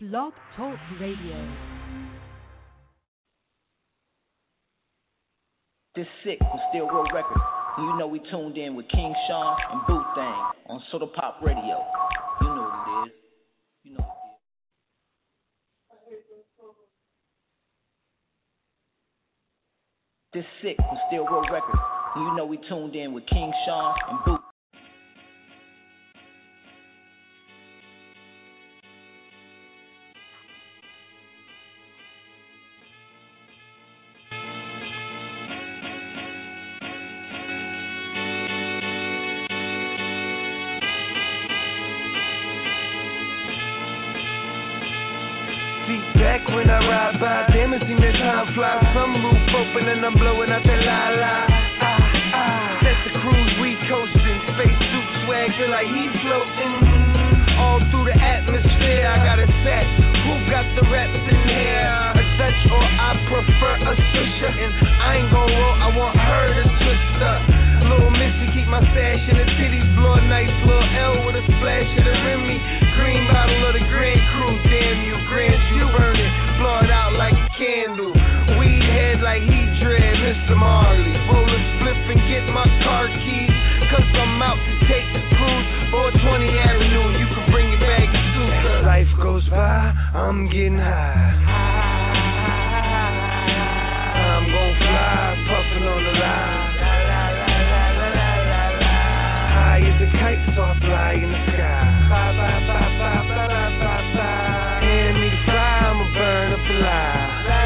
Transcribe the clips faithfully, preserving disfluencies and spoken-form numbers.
Blog Talk Radio. This sick from Still Real Records. And you know we tuned in with King Sean and Boo Thang on Soda Pop Radio. You know what it is. You know what it is. This sick from Still Real Records. And you know we tuned in with King Sean and Boo. Back when I ride by, damn it seem that time fly. Some roof open and I'm blowing out that la la. Ah, ah. That's the cruise we coasting. Space suit swag, feel like he's floating. All through the atmosphere, I got a set. Who got the reps in here? A Dutch or I prefer a Swisher. And I ain't gon' roll, I want her to twist up. Little Missy keep my stash in the titties. Blow a nice little L with a splash of the Remy. Green bottle of the Grand Cru, damn you, Grand you burn it. Blow it out like a candle. Weed head like he dread, Mister Marley. Roll a spliff and get my car keys. Cause I'm out to take the cruise. Or twentieth Avenue, you can bring it back too. As life goes by, I'm getting high. I'm gon' fly, puffin' on the line. High as a kite, so I fly in the sky. Hand me the fly, I'ma burn up the lie.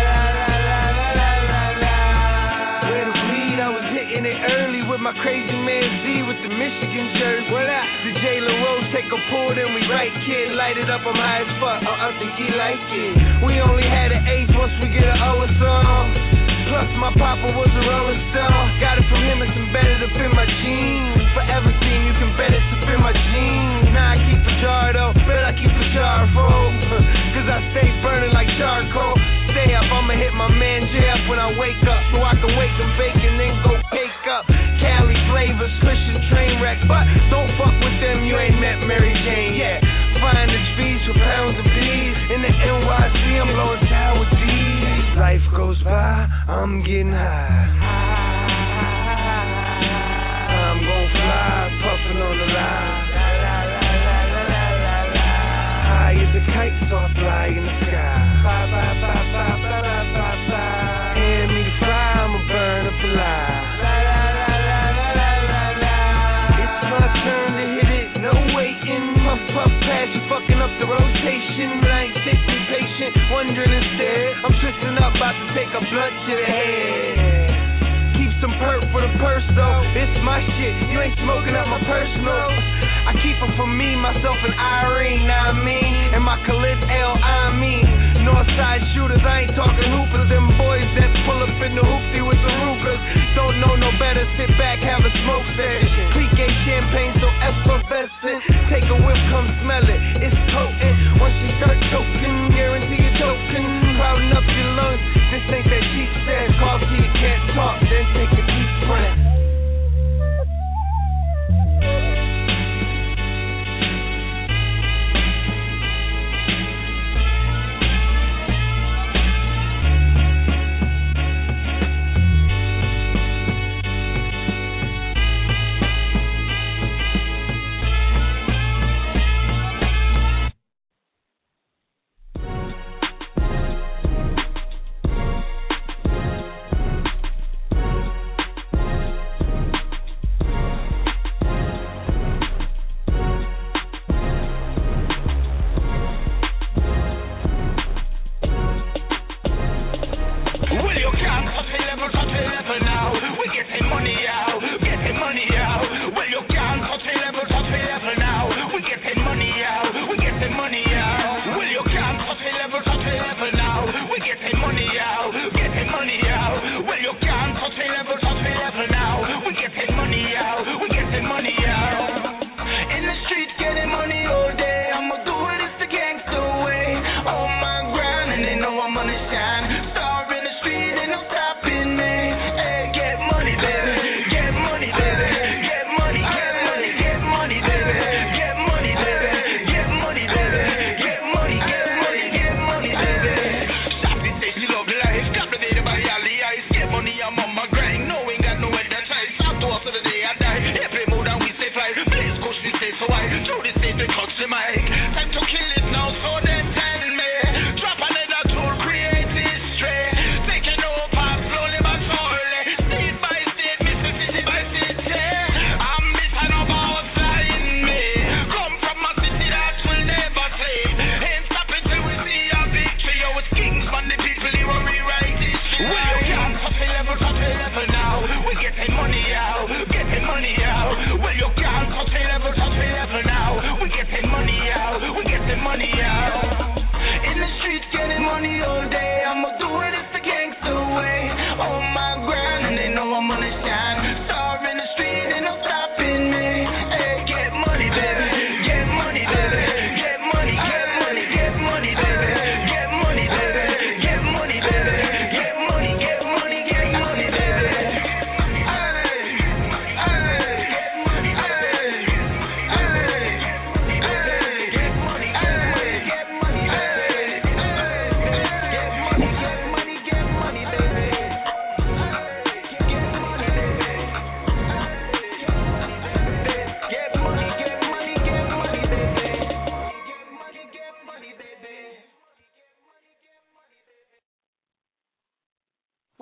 Where the weed, I was hitting it early with my crazy man Z with the Michigan jersey. What up? The Jalen Rose take a pull, then we right, kid. Light it up, I'm high as fuck. Oh, I think he like it. We only had an eighth once we get an O or song. Plus my papa was a Rolling Stone. Got it from him, it's embedded up in my jeans. Forever seen, you can bet it's up in my jeans. Now I keep a jar though, but I keep a jar full. Cause I stay burning like charcoal. Stay up, I'ma hit my man J up when I wake up. So I can wake and bake and then go cake up. Cali flavors, cushion train wreck. But don't fuck with them, you ain't met Mary Jane yet. Find the trees for pounds of peas. In the N Y C, I'm blowing sour D's. Life goes by, I'm getting high. I'm gon' fly, puffin' on the line. High as a kite, so I fly in the sky. Hand me the fly, I'ma burn up the lie. It's my turn to hit it, no waiting. Puff, puff, pass, you fucking up the rotation. But I ain't sitting patient, wondering instead. I'm twisting up, about to take a blunt to the head. Keep some perp for the purse though. It's my shit, you ain't smoking up my personal. I keep it for me, myself and Irene, know what I mean? And my Khalid L, I mean. Northside shooters, I ain't talking hoopers. Them boys that pull up in the hoopty with the Rugers. Don't know no better, sit back, have a smoke session. Clique champagne so effervescent. Take a whiff, come smell it, it's potent. Once you start choking, guarantee you're choking. Crowding up your lungs, this ain't that cheap said. Cough till you can't talk, then take a deep breath.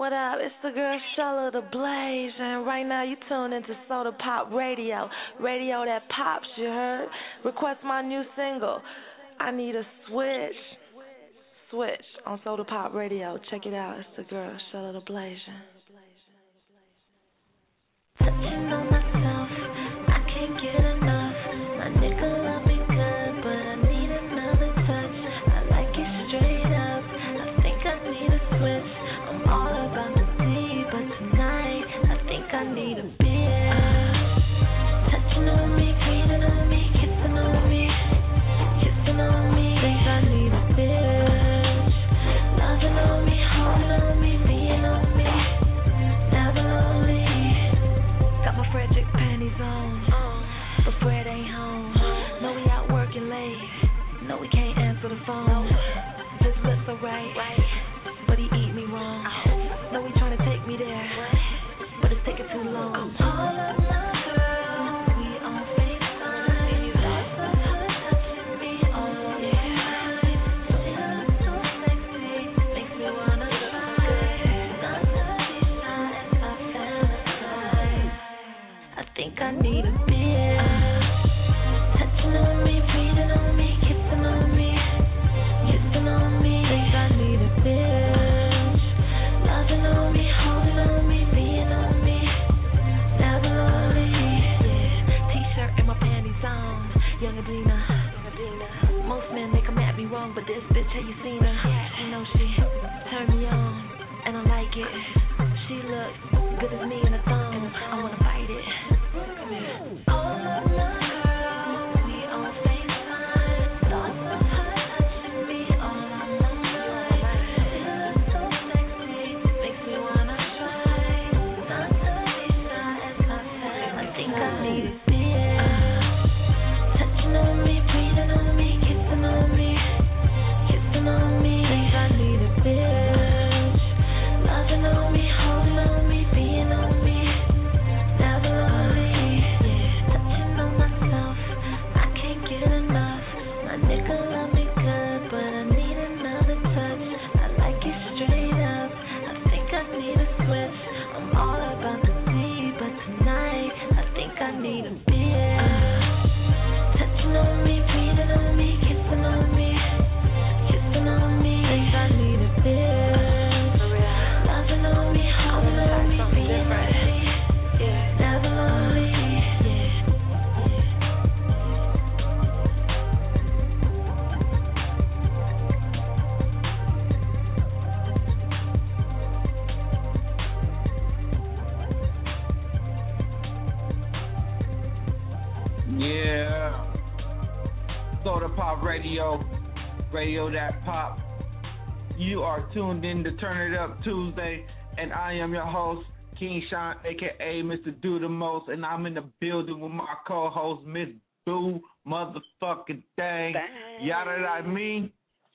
What up? It's the girl Shella the Blaze, and right now you tuned into Soda Pop Radio, radio that pops. You heard? Request my new single. I need a switch, switch on Soda Pop Radio. Check it out. It's the girl Shella the Blaze. Touching on myself, I can't get enough. My nigga love me good, but I need another touch. I like it straight up. I think I need a switch. I'm all about the D, but tonight I think I need a beer. Touching on me, breathing on me, kissing on me, kissing on me. Think I need a bitch. Loving on me, holding on me, being on me. Never lonely. Got my Frederick panties on, but Fred ain't home. Know we out working late. No, we can't answer the phone. His lips are right, but he eat me wrong. No, he trying to take me there, but it's taking too long. I'm all alone, girl. We on FaceTime. Lots of her touching me all over the night. She looks so sexy, makes me wanna try. Not to be shy as I fantasize. I think I need a beer. Touching on me, breathing on me, kissing on me, kissing on me. Think I need a bitch. Loving on me, holding on me, being on me. Never lonely. Yeah. T-shirt and my panties on. Young Adina. Most men they come at me wrong, but this bitch, have you seen her? You know she turned me on, and I like it. She looks good as me in a thong. I wanna bite it. Come here. All alone, girl. We on FaceTime. Thoughts of her touching me all on my mind. She looks so sexy, makes me wanna try. Not to be shy as I feel. I think I need a beer. Touching on me, breathing on me, kissing on me, kissing on me. Think I need a bitch. Loving on me, holding on me, being on me. Never lonely. Yeah. Touching on myself, I can't get enough. My nigga love me good, but I need another touch. I like it straight up. I think I need a switch. I'm all about the D, but tonight I think I need a beer. Touching on me, breathing on me, kissing on me, kissing on me. Think I need a bitch. Loving on me, holding on me, being on me. Never lonely. Yeah. Soda Pop Radio, radio that pop. You are tuned in to Turn It Up Tuesday, and I am your host, King Sean, a k a. Mister Do The Most, and I'm in the building with my co-host, Miss Boo Motherfucking Dang. Y'all know what I mean?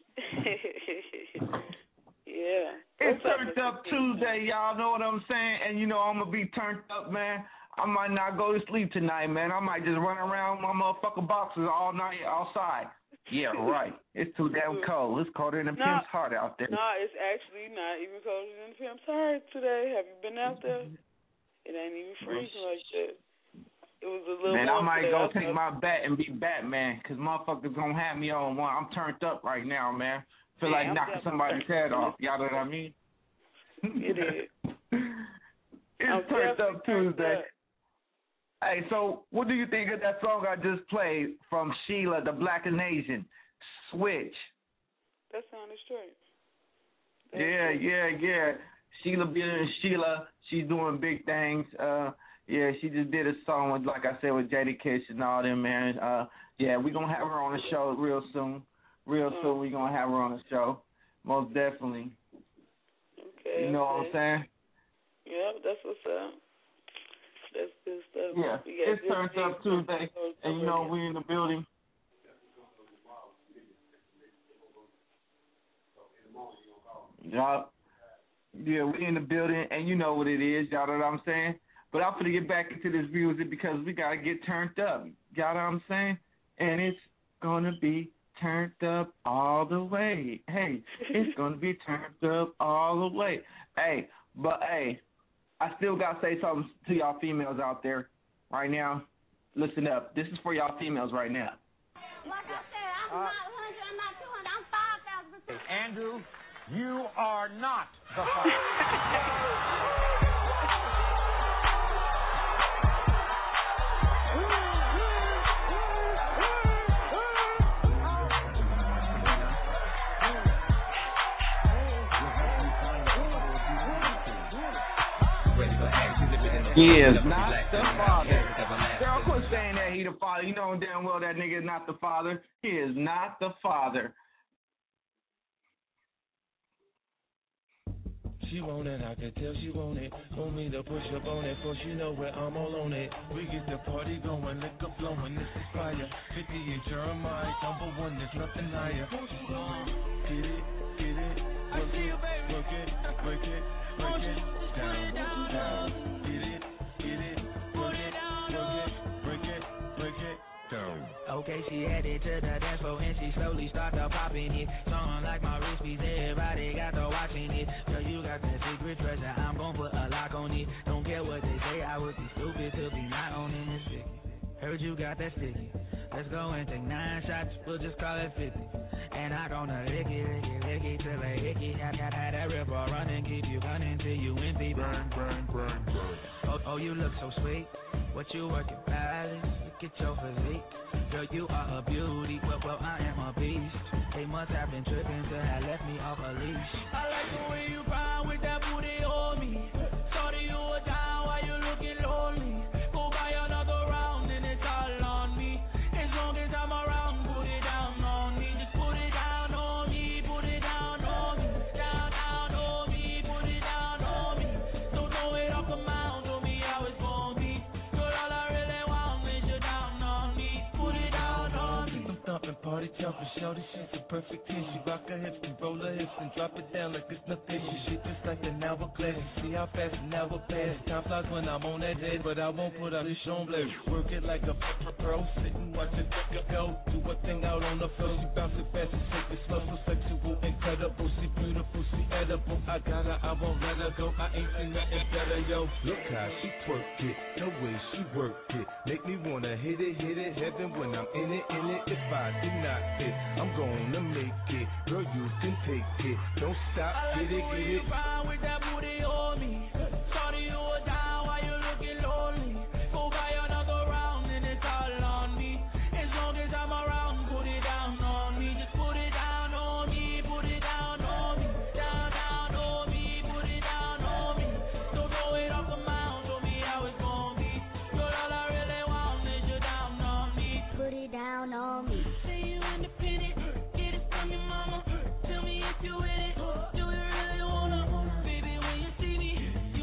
Yeah. It's Turned Up Tuesday, y'all know what I'm saying? And you know I'm going to be turned up, man. I might not go to sleep tonight, man. I might just run around my motherfucking boxes all night outside. Yeah, right. It's too damn cold. It's colder than a no, pimp's heart out there. No, it's actually not even colder than a pimp's heart today. Have you been out there? It ain't even freezing like that. It was a little Man, I might today. go I take my bat and be Batman, because motherfuckers going to have me on one. I'm turned up right now, man. Feel yeah, like I'm knocking somebody's head off. Y'all know what I mean? It is. It's I'm Turned Up Tuesday. Up. Hey, so what do you think of that song I just played from Sheila, the Black and Asian, Switch? That sounded straight. That yeah, straight. yeah, yeah. Sheila being Sheila, she's doing big things. Uh, yeah, she just did a song with, like I said, with Jada Kiss and all them, man. Uh, yeah, we're going to have her on the show real soon. Real mm. soon we're going to have her on the show. Most definitely. Okay. You know okay. what I'm saying? Yeah, that's what's up. That's good stuff. Yeah, it's Turned Up Tuesday, and you know we in the building. Yup. Yeah, we in the building, and you know what it is. Y'all know what I'm saying? But I'm gonna get back into this music because we gotta get turned up. Y'all know what I'm saying? And it's gonna be turned up all the way. Hey, it's gonna be turned up all the way. Hey, But, hey, I still got to say something to y'all females out there right now. Listen up. This is for y'all females right now. Like I said, I'm uh, not one hundred, I'm not two hundred, I'm five thousand percent. Andrew, you are not the father. He is not the father. Girl, quit saying that he the father. You know damn well that nigga is not the father. He is not the father. She want it, I can tell she want it. Want me to push up on it, for she know where I'm all on it. We get the party going, liquor flowing, this is fire. fifty and Jeremiah, number one, there's nothing higher. Get it, get it, work it, work it, break it, break it, down, down. Get it, get it, work it, work it, break it, break it, down. Okay, she headed to the dance floor and she slowly started popping it. Song like my wrist piece, everybody got to watching it. Girl, you got that secret treasure, I'm gon' put a lock on it. Don't care what they say, I would be stupid to be not owning this sticky. Heard you got that sticky. Let's go and take nine shots, we'll just call it fifty. And I gonna lick it, lick it, lick it till I hit it. Had, had, had that river running, keep you running till you empty. Burn, burn, burn, burn. Oh, oh, you look so sweet. What you working, balance? Look at your physique. Girl, you are a beauty, but well, I am a beast. They must have been tripping to have left me off a leash. I like the way you grind with that booty on me. Sorry you were down while you looking lonely. Go buy another round and it's all on me. As long as I'm around, put it down on me. Just put it down on me, put it down on me. Down, down on me, put it down on me. Don't throw it off the mound, told me how it's gonna be. Girl, all I really want is you down on me. Put it down on me. I'm thumping, party jumping, shorty, she's a perfect ten. She rock her hips and roll her hips and drop it down like it's nothing. She shit just like an hourglass. See how fast it never pass. Time flies when I'm on that head, but I won't put out this show blade. Work it like a pro, sit and watch it go. Do a thing out on the floor. She bounce it fast and shake it slow, so sexual, incredible. She beautiful, she edible. I got her, I won't let her go. I ain't seen nothing better, yo. Look how she twerk it, the way she work it, make me wanna hit it, hit it, heaven when I'm in it, in it. If I do not hit, I'm gonna make it. Girl, you can take it. Don't stop, get it, get it. With that booty on me. Sorry you were down while you looking lonely. Go buy another round and it's all on me. As long as I'm around, put it down on me. Just put it down on me, put it down on me. Down, down on me, put it down on me. Don't throw it off the mound, show me how it's gonna be. Girl, all I really want is you down on me. Put it down on me. Say you independent, get it from your mama. Tell me if you with it. Do you really wanna? Baby, when you see me,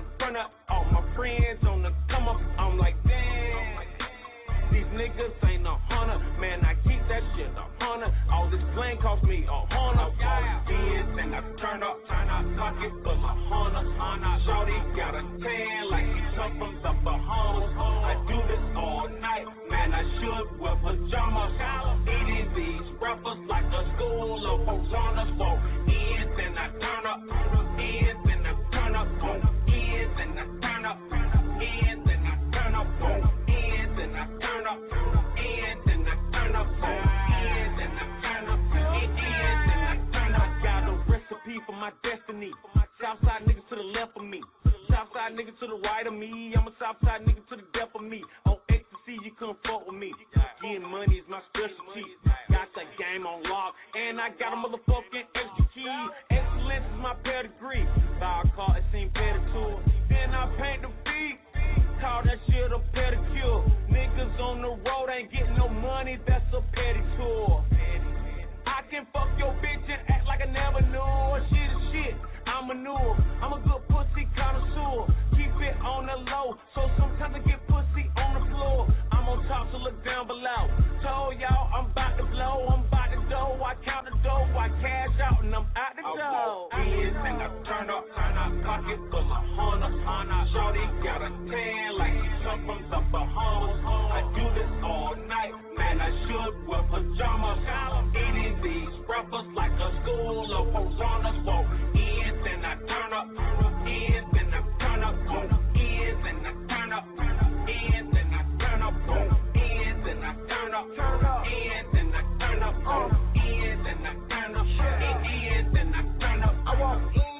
burn up. All my friends on the come up, I'm like, damn. These niggas ain't a hunter, man, I keep that shit a hunter. All this plane cost me a hundred. All these and I turn up, turn up, pocket full of hunters. Shorty got a tan like he come from the Bahamas. I do this all night, man, I should wear pajamas. Eating these rappers like a school of Hosannas. For ends and I turn up, ends and I turn up, ends and I turn up, ends and I turn up, ends and I turn up, ends and I turn up, ends and I turn up, ends and I turn up. Got a recipe for my destiny. Southside niggas to the left of me, Southside niggas to the right of me. I'm a Southside nigga to the death of me. On ecstasy, you couldn't fuck with me. Getting money is my specialty. Got that game on lock, and I got a motherfucking extra key. Excellence is my pedigree. Buy a car, it seemed pedicure. Then I paint the feet. Call that shit a pedicure. Niggas on the road ain't getting no money, that's a pedicure. I can fuck your bitch and act like I never knew. Shit is shit, I'm manure. I'm a good pussy connoisseur. Keep it on the low, so sometimes I get pussy on the floor. I'm on top, so look down below. Told y'all I'm about to blow, I'm about to dough. I count the dough, I cash out, and I'm out the dough. Ends and I turn up, turn up, pocket full of hunters. Shorty got a tan like he come from the Bahamas. I do this all night, man, I should wear pajamas. Eating these rappers like a school of Hosannas. For ends and I turn up, ends and I turn up, ends and I turn up, ends and I turn up, ends and I turn up, ends and I turn up, ends and I turn up, ends and I turn up. I walk in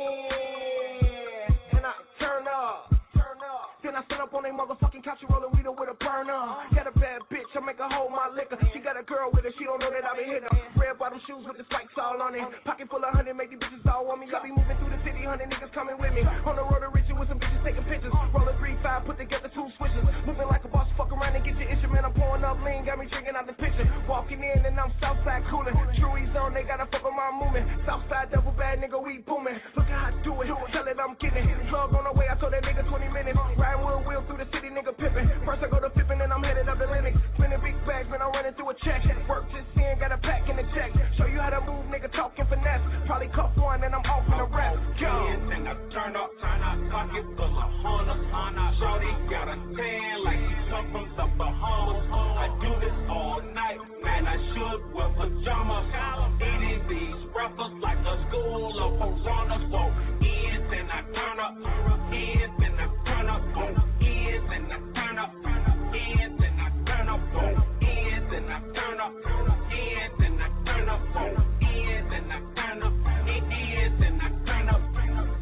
and I turn up, turn up. Then I sit up on a motherfucking couch and rollin' weed with a burner. Got a bad bitch, I make her hold my liquor. She got a girl with her, she don't know that I been hit her. Red bottom shoes with the spikes all on it. Pocket full of honey, make these bitches all on me. I be moving through the city, honey niggas coming with me. On the road to Richard with some bitches taking pictures. Roll a three five, put together two switches. Moving like a boss, fuck around and get your instrument. I'm pouring up lean, got me drinking out the pitcher. Walking in and I'm Southside coolin'. Chewy's on, they gotta fuck with my movement. Southside double bad nigga, we booming. Look how I do it, tell it I'm getting it. Plug on the way, I told that nigga twenty minutes. Riding with a wheel through the city, nigga pippin'. First I go to flipping and I'm headed up the Linux. Spinning big bags, man, I'm running through a check. Work just in, got a pack in the check. Show you how to move, nigga, talking finesse. Probably cuff one and I'm off in the rest. Go. And I turn up, turn up, pocket full of hunters. Shorty got a tan like he come from the Bahamas. I do this all night, man, I should wear pajamas. Eating these rappers like a school of Hosannas. For ends and I turn up, ends and I turn up, ends and I turn up, ends and I turn up, ends and I turn up, ends and I turn up, ends and I turn up, ends and I turn up.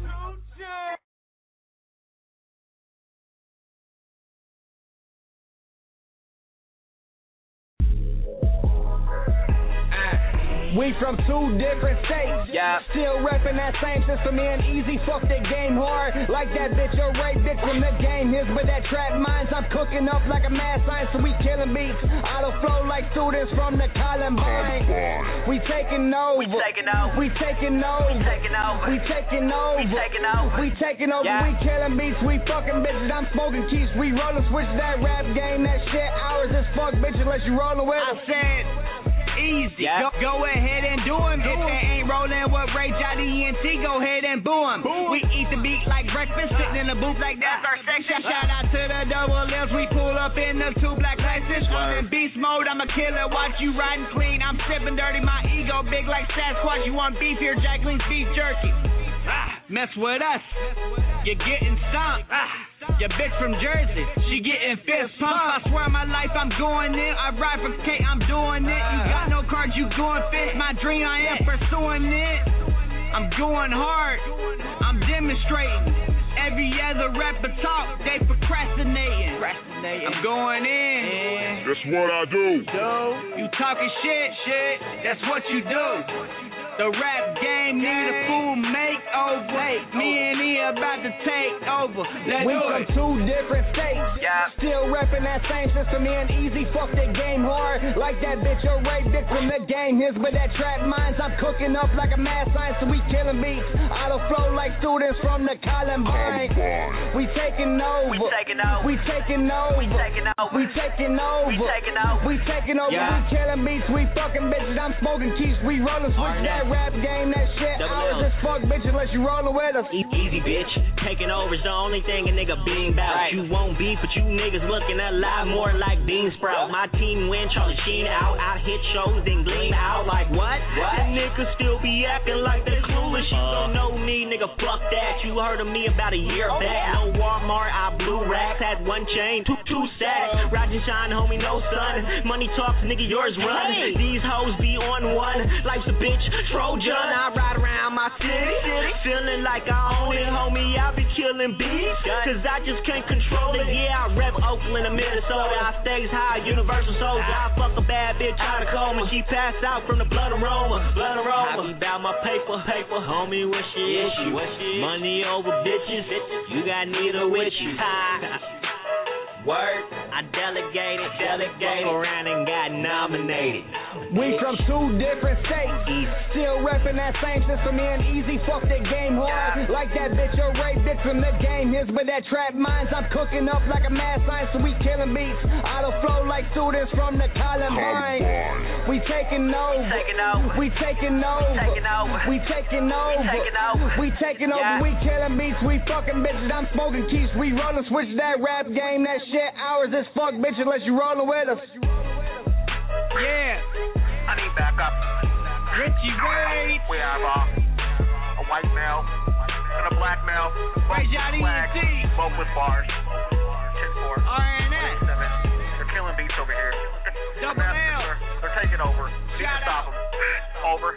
We from two different states, yeah. Still reppin' that same system in easy, fuck that game hard. Like that bitch, a rape victim, the game is but that trap minds. I'm cooking up like a mad science, so we killing beats. Auto flow like students from the Columbine. We taking over, we taking over, we taking over, we taking over, we taking over, we taking over, we taking over, yeah. We killing beats, we fucking bitches, I'm smoking keys, we rollin' switch that rap game, that shit hours as fuck, bitch, unless you rollin' with us. I said easy, yeah. go, go ahead and do him. If they ain't rolling with Ray, Johnny, E N T, go ahead and boo him. Boom. We eat the beat like breakfast, sitting in the booth like that's our section. Shout out to the double L's, we pull up in the two black places. I'm in beast mode, I'm a killer, watch you riding clean. I'm sipping dirty, my ego big like Sasquatch. You want beef here, Jacqueline's beef jerky. Ah, mess with us, you're getting stunk. Ah. Your bitch from Jersey, she getting fist pump. I swear my life I'm going in. I ride for K, I'm doing it. You got no cards, you going fit. My dream, I am pursuing it. I'm going hard, I'm demonstrating. Every other rapper talk, they procrastinating. I'm going in. That's what I do. You talking shit, shit. That's what you do. The rap game need a full makeover. Me and E about to take over. Let's we from two different states. Yeah. Still repping that same system. Me and Easy fuck that game hard. Like that bitch, a rape victim. The game his, but that trap minds. I'm cooking up like a mad science, so we killing beats. Auto flow like students from the Columbine. We taking over. We taking over. We taking over. We taking over. We taking over. We taking over. We taking over. Yeah. We killing beats. We fucking bitches. I'm smoking keys. We rolling switch that rap game. That shit. Hours as fuck, bitch, unless you rollin' with us. Easy, bitch. Taking over's the only thing a nigga being about. Right. You won't beef, but you niggas looking a lot more like bean sprout. My team win, Charlie Sheen out. Out hit shows, then gleam out. Like what? What? That niggas still be acting like they clueless. You don't know me, nigga. Fuck that. You heard of me about a year oh, back. Yeah. No Walmart, I blew racks. Had one chain, two two sacks. Rise and shine, homie, no sun. Money talks, nigga, yours run. Hey. These hoes be on one. Life's a bitch, Trojan. I ride around my city, feeling like I own it, homie. I be killing beats, cause I just can't control it. Yeah, I rep Oakland and Minnesota. I stays high, Universal Soldier. I fuck a bad bitch out of coma. She passed out from the blood aroma, blood aroma. I be bout my paper, paper, homie. What's your issue? Money over bitches. You got neither with you. Word, I delegated, delegated around and got nominated. We from two different states, still repping that same system. Me and Easy fuck that game hard. Like that bitch, a rape victim. The game his, but that trap minds. I'm cooking up like a mad science, so we killing beats. Auto flow like students from the Columbine. We taking over. We taking over. We taking over. We taking over. We killing beats. We fucking bitches. I'm smoking keys. We rolling switch that rap game. That shit. Hours as fuck, bitch, unless you rollin' with us. Yeah. I need backup. Richie Ray. We have uh, a white male and a black male. Ray Johnny E T. Both with bars. ten four. R N S. They're killing beats over here. Double L. They're, they're taking over. We need to stop them. Over.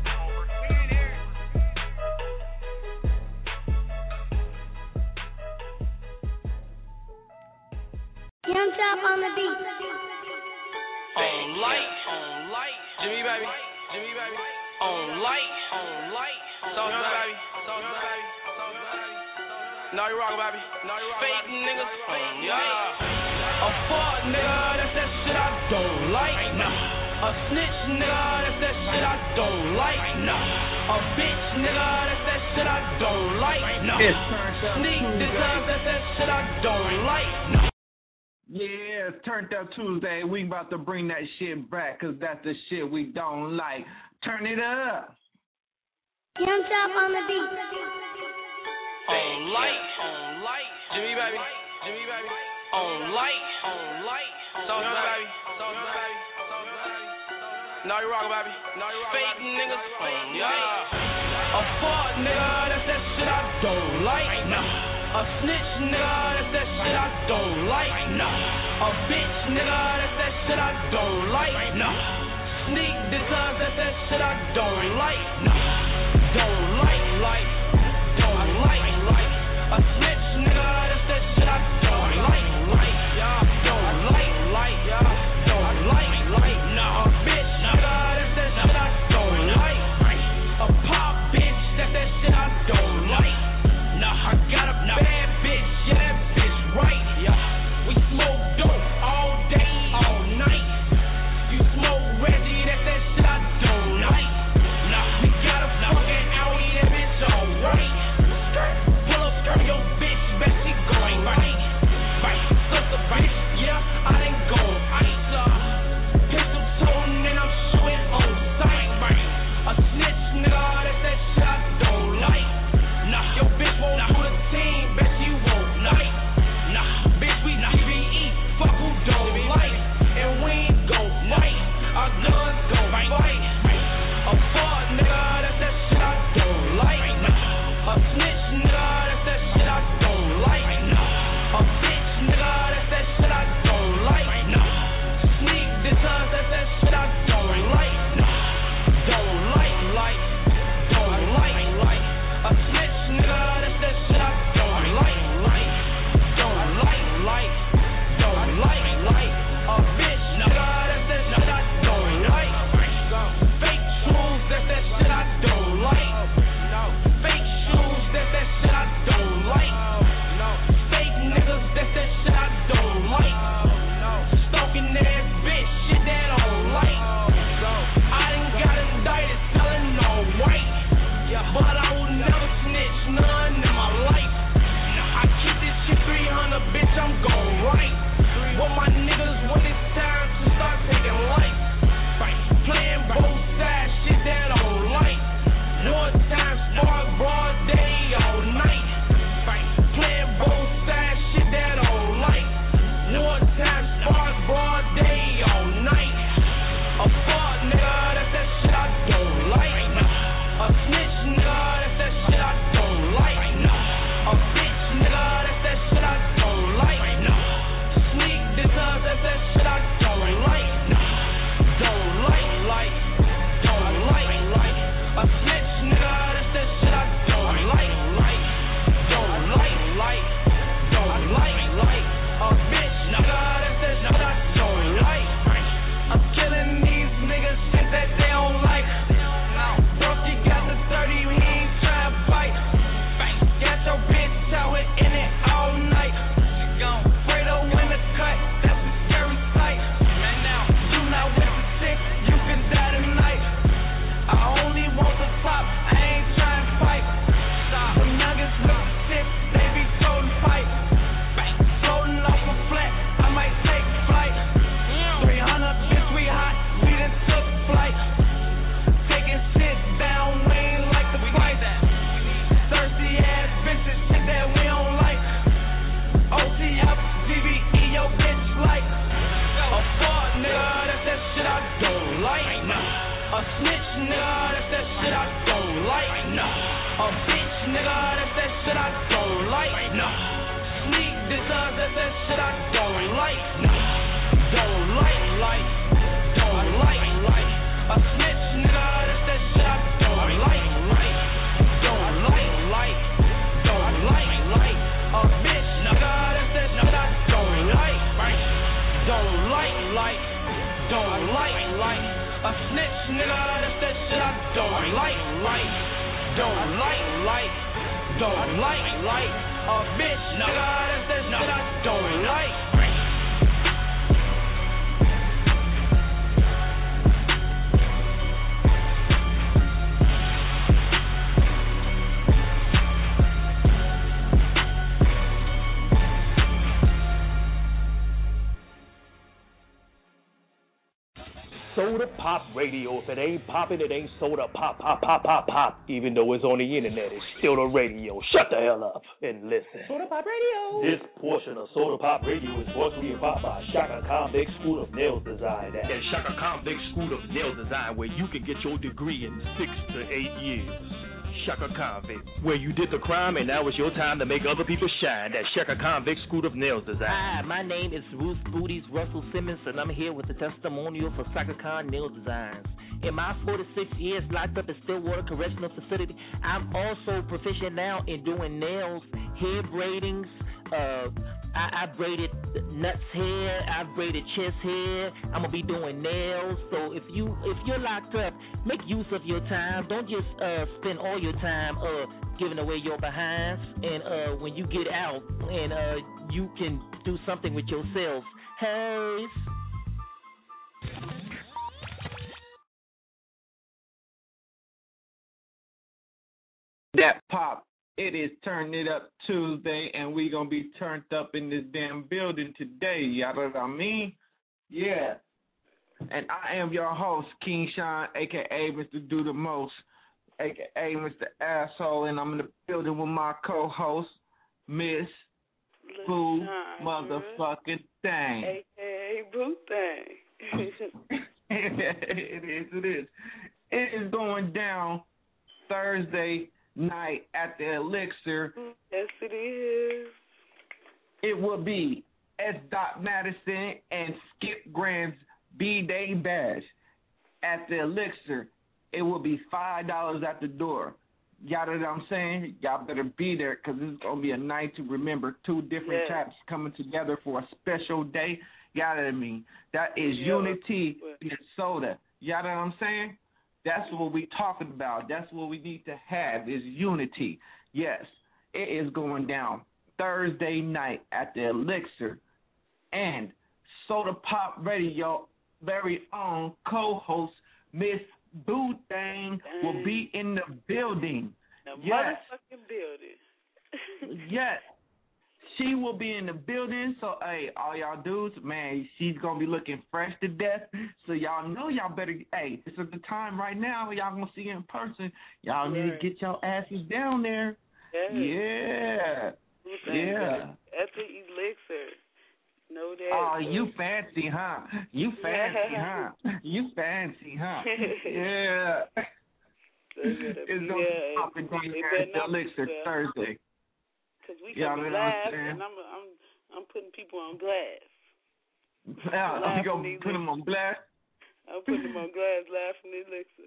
Young Chop on the beat. On light, on light, Jimmy baby, Jimmy baby. On light, on light, Soulja baby, Soulja baby, Soulja baby. Now you rock, baby. Now you rock, fake niggas, on yeah. A fuck nigga, that's that shit I don't like. Nah. A snitch nigga, that's that shit I don't like. Nah. A bitch nigga, that's that shit I don't like. Nah. Sneak designs, that's that shit I don't like. Nah. Yeah, it's Turned Up Tuesday. We about to bring that shit back, cause that's the shit we don't like. Turn it up. Young Chop on the beat. On light, on light, Jimmy baby, Jimmy baby. On light, on light, Soulja baby, Soulja baby, Soulja baby. Now you rock, baby. Now you rock, fake niggas, on yeah. A fuck nigga, that's that shit I don't like. Nah. A snitch nigga, that's that shit I don't like. Nah. A bitch nigga, that's that shit I don't like. Nah. Sneak designs, that's that shit I don't like. Nah. Don't like, like, don't like, like. A snitch nigga, that's that shit I don't like, like. Yeah, don't like, like, yeah, don't like, like. Nah. A bitch nigga, that's that shit I don't like. A pop bitch, that's that shit I don't like. Nah, I got a bad bitch, yeah, that bitch right, yeah. We smoke dope all day, all night. You smoke Reggie, that's that shit I don't like. Nah, we got a fucking Audi, that bitch alright. that's that shit I don't like. Don't like, like, don't like, like. A snitch, nigga, that's that shit I don't like, like. Don't like, like, don't like, like. A bitch, nigga, that's that shit I don't like, right. Don't like, like, don't like, like. A snitch, nigga, that's that shit I don't like, like. Don't like, like, don't like, like. A bitch, nigga, that's that shit I don't like. Soda Pop Radio. If it ain't popping, it ain't soda pop, pop, pop, pop, pop. Even though it's on the internet, it's still the radio. Shut the hell up and listen. Soda Pop Radio. This portion of Soda Pop Radio is brought to you by Shaka Convict School of Nails Design. At Shaka Convict School of Nail Design, where you can get your degree in six to eight years. Shaka Convict, where you did the crime and now it's your time to make other people shine. At Shaka Convict School of Nails Design. Hi, my name is Ruth Booties Russell Simmons, and I'm here with a testimonial for Shaka Khan Nail Designs. In my forty-six years locked up at Stillwater Correctional Facility, I'm also proficient now in doing nails, hair braidings. Uh, I, I braided nuts hair, I braided chest hair. I'm gonna be doing nails. So if you if you're locked up, make use of your time. Don't just uh, spend all your time uh, giving away your behinds. And uh, when you get out, and uh, you can do something with yourself. Hey. That pop. It is Turn It Up Tuesday, and we going to be turned up in this damn building today. You know what I mean? Yeah. And I am your host, King Sean, a k a. Mister Do The Most, a k a. Mister Asshole, and I'm in the building with my co-host, Miss Boo Motherfucking Thing. a k a. Boo Thing. It is, it is. It is going down Thursday night at the Elixir. Yes, it is. It will be S. Dot Madison and Skip Grant's B-Day Bash at the Elixir. It will be five dollars at the door. Y'all know what I'm saying? Y'all better be there because this is going to be a night to remember. Two different yeah. chaps coming together for a special day. Y'all know what I mean? That is yeah. unity in soda. Y'all know what I'm saying? That's what we talking about. That's what we need to have is unity. Yes, it is going down Thursday night at the Elixir. And Soda Pop Radio very own co-host Miss Boo Thing will be in the building. The yes. motherfucking building. Yes. She will be in the building, so, hey, all y'all dudes, man, she's going to be looking fresh to death, so y'all know y'all better, hey, this is the time right now y'all going to see her in person. Y'all right. need to get your asses down there. Yeah. Yeah. Yeah. At the Elixir. No doubt. Oh, you fancy, huh? You fancy, huh? You fancy, huh? Yeah. It's going to be popping down here at the Elixir Thursday. Because we yeah, can laugh, and I'm, I'm, I'm putting people on blast. Yeah, you going to put them on blast? I'm putting them on blast, laughing Elixir.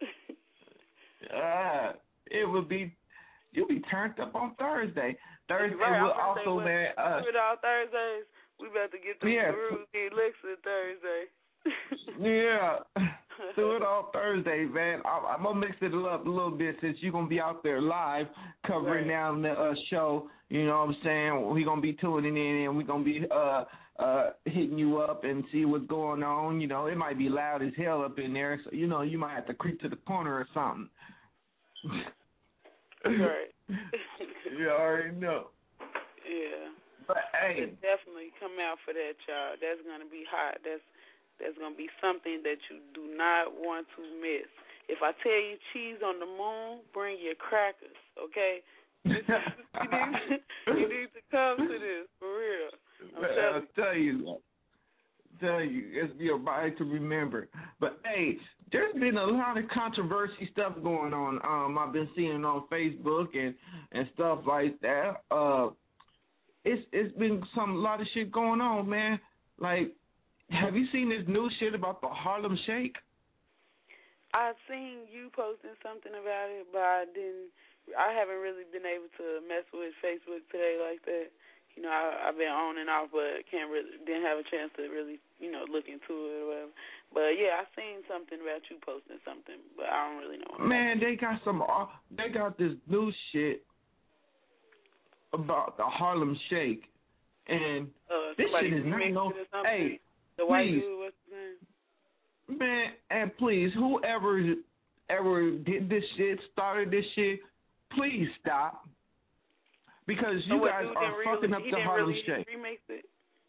uh, it will be, you'll be turned up on Thursday. Thursday right, will also, man. Uh, all Thursdays, we about to get through yeah. the Elixir Thursday. Yeah. Do it all Thursday, man. I, I'm going to mix it up a little bit since you're going to be out there live covering right. down the uh, show. You know what I'm saying? We're going to be tuning in and we're going to be uh, uh, hitting you up and see what's going on. You know, it might be loud as hell up in there. So, you know, you might have to creep to the corner or something. Right. You already know. Yeah. But, hey. Definitely come out for that, y'all. That's going to be hot. That's That's going to be something that you do not want to miss. If I tell you cheese on the moon, bring your crackers, okay? you, need, you need to come to this, for real. I'm I'll tell you. Tell you. It's be a body to remember. But, hey, there's been a lot of controversy stuff going on. Um, I've been seeing on Facebook and, and stuff like that. Uh, it's it's been some a lot of shit going on, man. Like, have you seen this new shit about the Harlem Shake? I've seen you posting something about it, but I didn't. I haven't really been able to mess with Facebook today like that. You know, I, I've been on and off, but can't really didn't have a chance to really, you know, look into it or whatever. But yeah, I seen something about you posting something, but I don't really know. Man, they got some. They got this new shit about the Harlem Shake, and uh, this shit is not no. Hey, the white please, dude, what's his name? man, and please, whoever ever did this shit, started this shit, please stop. Because you so guys are fucking really, up the Harlem really Shake. It?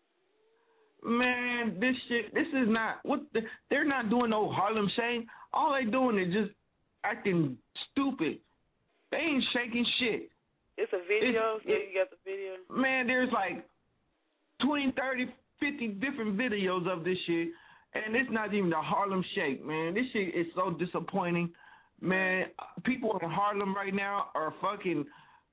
Man, this shit, this is not, what the, they're not doing no Harlem Shake. All they doing is just acting stupid. They ain't shaking shit. It's a video, it's, so it, you got the video? Man, there's like twenty, thirty, fifty different videos of this shit, and it's not even the Harlem Shake, man. This shit is so disappointing. Man, people in Harlem right now are fucking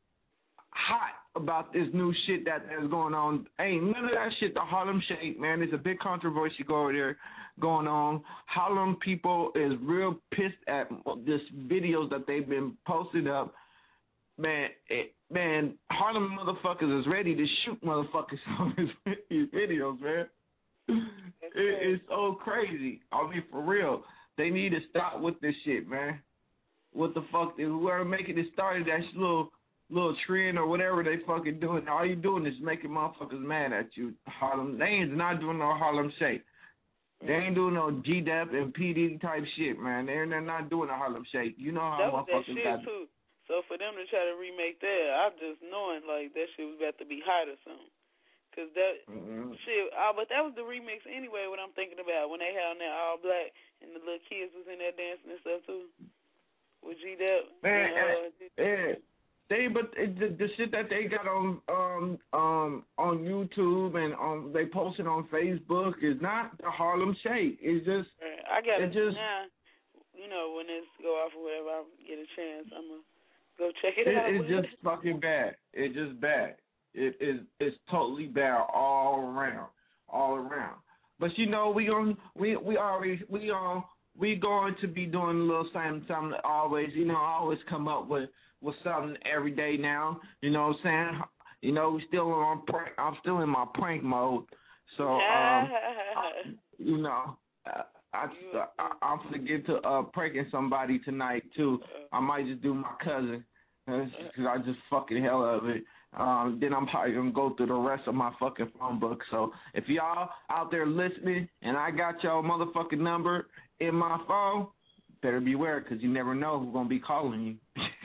hot about this new shit that is going on. Ain't none of that shit the Harlem Shake, man. There's a big controversy go over there going on. Harlem people is real pissed at this videos that they've been posting up. Man, it, man, Harlem motherfuckers is ready to shoot motherfuckers on his, his videos, man. It, it's so crazy. I mean, for real. They need to stop with this shit, man. What the fuck? Whoever making it started that little little trend or whatever they fucking doing, all you doing is making motherfuckers mad at you. Harlem, they ain't not doing no Harlem Shake. They ain't doing no G D E P and P D type shit, man. They're, they're not doing a Harlem Shake. You know how that was motherfuckers that shit got. Too. So for them to try to remake that, I'm just knowing like that shit was about to be hot or something. Cause that mm-hmm. shit, uh, but that was the remix anyway. What I'm thinking about when they had on that all black and the little kids was in there dancing and stuff too. With G D E P. Man, and, uh, yeah. They but it, the, the shit that they got on um um on YouTube and on they posted on Facebook is not the Harlem Shake. It's just I got it just now. You know when this go off or whatever, I get a chance. I'm gonna go check it, it out. It's just fucking bad. It's just bad. It is it's totally bad all around, all around. But you know we on we we already we on we going to be doing a little something something always. You know I always come up with. with something every day now, you know what I'm saying? You know, we still on prank. I'm still in my prank mode, so um, I, you know, I, I, I I'm gonna get to uh, pranking somebody tonight too. I might just do my cousin because I just fucking hell of it. Um, then I'm probably gonna go through the rest of my fucking phone book. So if y'all out there listening and I got y'all motherfucking number in my phone, better beware because you never know who's gonna be calling you.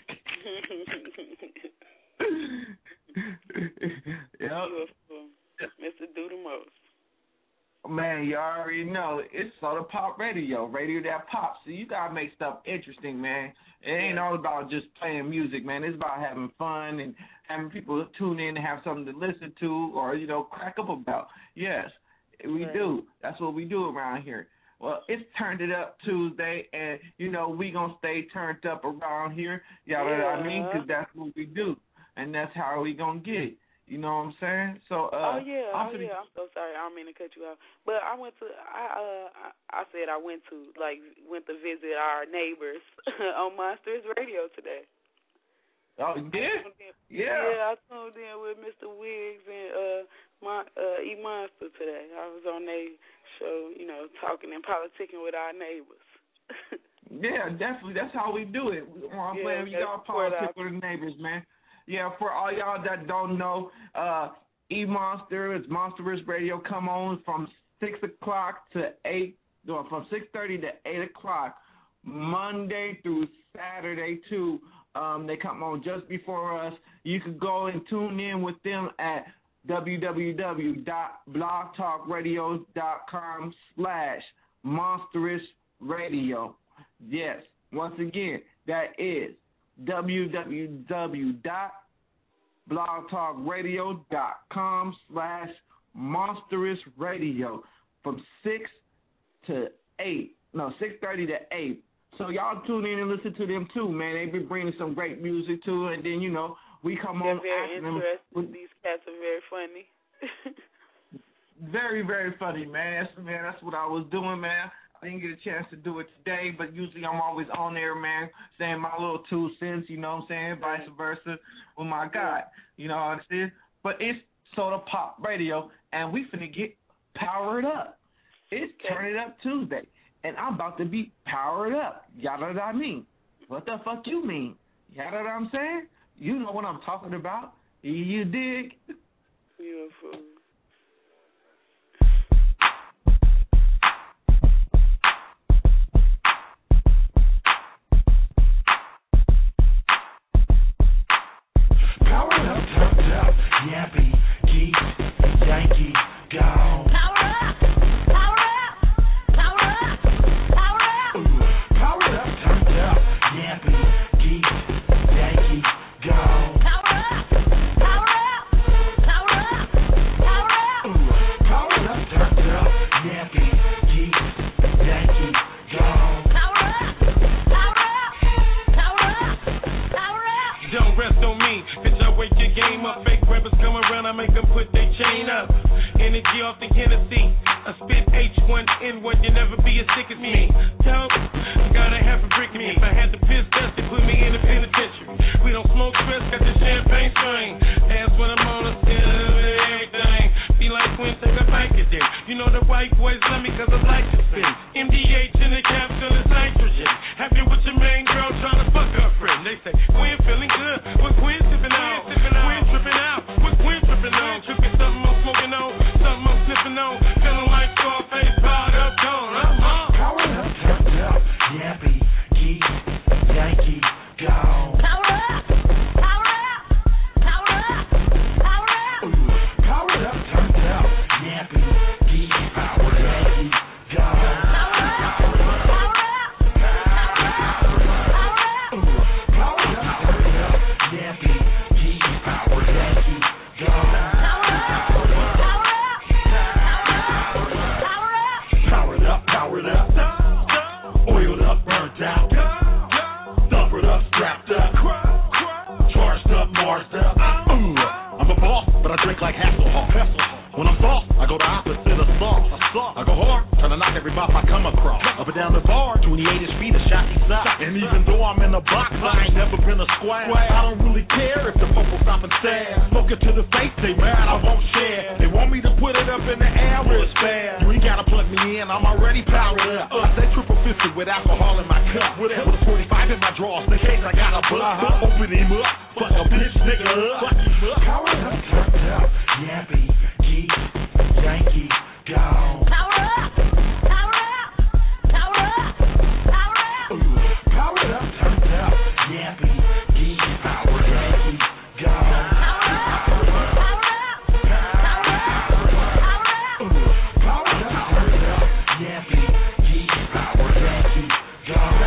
Yep. Mister Do the Most. Man, you already know it's Soda Pop Radio, radio that pops. So you gotta make stuff interesting, man. It ain't all about just playing music, man. It's about having fun and having people tune in and have something to listen to or you know crack up about. Yes, we right. do. That's what we do around here. Well, it's Turned It Up Tuesday, and, you know, we going to stay turned up around here. You know yeah. what I mean? Because that's what we do, and that's how we going to get it. You know what I'm saying? So, uh, oh, yeah. I'm oh, finna... yeah. I'm so sorry. I don't mean to cut you off. But I went to, I uh, I said I went to, like, went to visit our neighbors on Monsters Radio today. Oh, you did? Yeah. Yeah, I tuned in with Mister Wiggs and uh, my, uh, E Monster today. I was on their show, you know, talking and politicking with our neighbors. Yeah, definitely. That's how we do it. I'm yeah, playing, you got politics with the neighbors, man. Yeah, for all y'all that don't know, uh, E Monster, it's Monsterist Radio. Come on from six o'clock to eight, no, from six thirty to eight o'clock, Monday through Saturday too. Um, they come on just before us. You can go and tune in with them at www.blogtalkradio.com slash monstrous radio. Yes, once again, that is www.blogtalkradio.com slash monstrous radio from six to eight. No, six thirty to eight. So y'all tune in and listen to them too, man. They be bringing some great music too, and then you know we come They're on very after them. With, These cats are very funny. Very, very funny, man. That's, man, that's what I was doing, man. I didn't get a chance to do it today, but usually I'm always on there, man, saying my little two cents, you know what I'm saying, vice versa with my God. You know what I'm saying? But it's Soda Pop Radio, and we finna get powered up. It's Turn It Up Tuesday, and I'm about to be powered up. Y'all know what I mean? What the fuck you mean? Y'all know what I'm saying? You know what I'm talking about. You dig? You a fool. Power up, turned up, yappy, geek, Yankee, gone. Power up, power up, power up, power up. Ooh, power up, turned up, yappy, geek, Yankee, gone. Power up, power up, power up, power up. Ooh, power up, turned up, yappy, geek, Yankee, gone. Power up, power up, power up, power up. Don't rest on me, bitch, I wake your game up. Fake rappers come around, I make them put their chain up. Energy off the Hennessy, I spit H one N one, you never be as sick as me. Dope, gotta have a brick me. If I had to piss dust, they put me in the penitentiary. We don't smoke stress, got the champagne strain. Ass when I'm on a still everything. Be like Quinn, take a bike a day. You know the white boys love me cause I like to spin. M D H in the capsule is nitrogen. Happy with your main girl trying to fuck her friend. They say, Quinn feeling good, what Quinn sipping out? Quinn tripping out, what Quinn tripping on? Tripping something I'm smoking on, something I'm sniffing on. Feeling like Scarface, powered up, gone. I'm on. Power up, turned up, yappy, geek, Yankee, gone. Power up, power up, power up, power up. Ooh, power up, turned up, yappy, geek, power, Yankee, gone. Power up, power up, power up. Ooh, power up, turned up, yappy, geek, power, Yankee, gone. Powered up, powered up, oiled up, burnt out, suffered up, strapped up, charged up, marched up. Ooh, I'm a boss, but I drink like Hasselhoff. When I'm soft, I go the opposite of soft. I go hard, trying to knock every mouth I come across. Up and down the bar, twenty-eight inch feet, a shotty sock. And even though I'm in a box, I ain't never been a square. I don't really care if the people stop and stare. Smoke it to the face, they mad, I won't share. They want me to put it up in the air where it's fair. You ain't gotta plug me in, I'm already powered up. I say triple fisted with alcohol in my cup. With a forty-five in my drawers, in case I got a buzz. Open him up, fuck a bitch nigga up. Power up, turned up, yappy, geek, Yankee, gone. Power up, power up, power up, power up. Ooh, power up, turned up, yappy, geek, power, Yankee, gone. Power up, power up, power up. Ooh, power up, turned up, yappy, geek, power, Yankee, gone.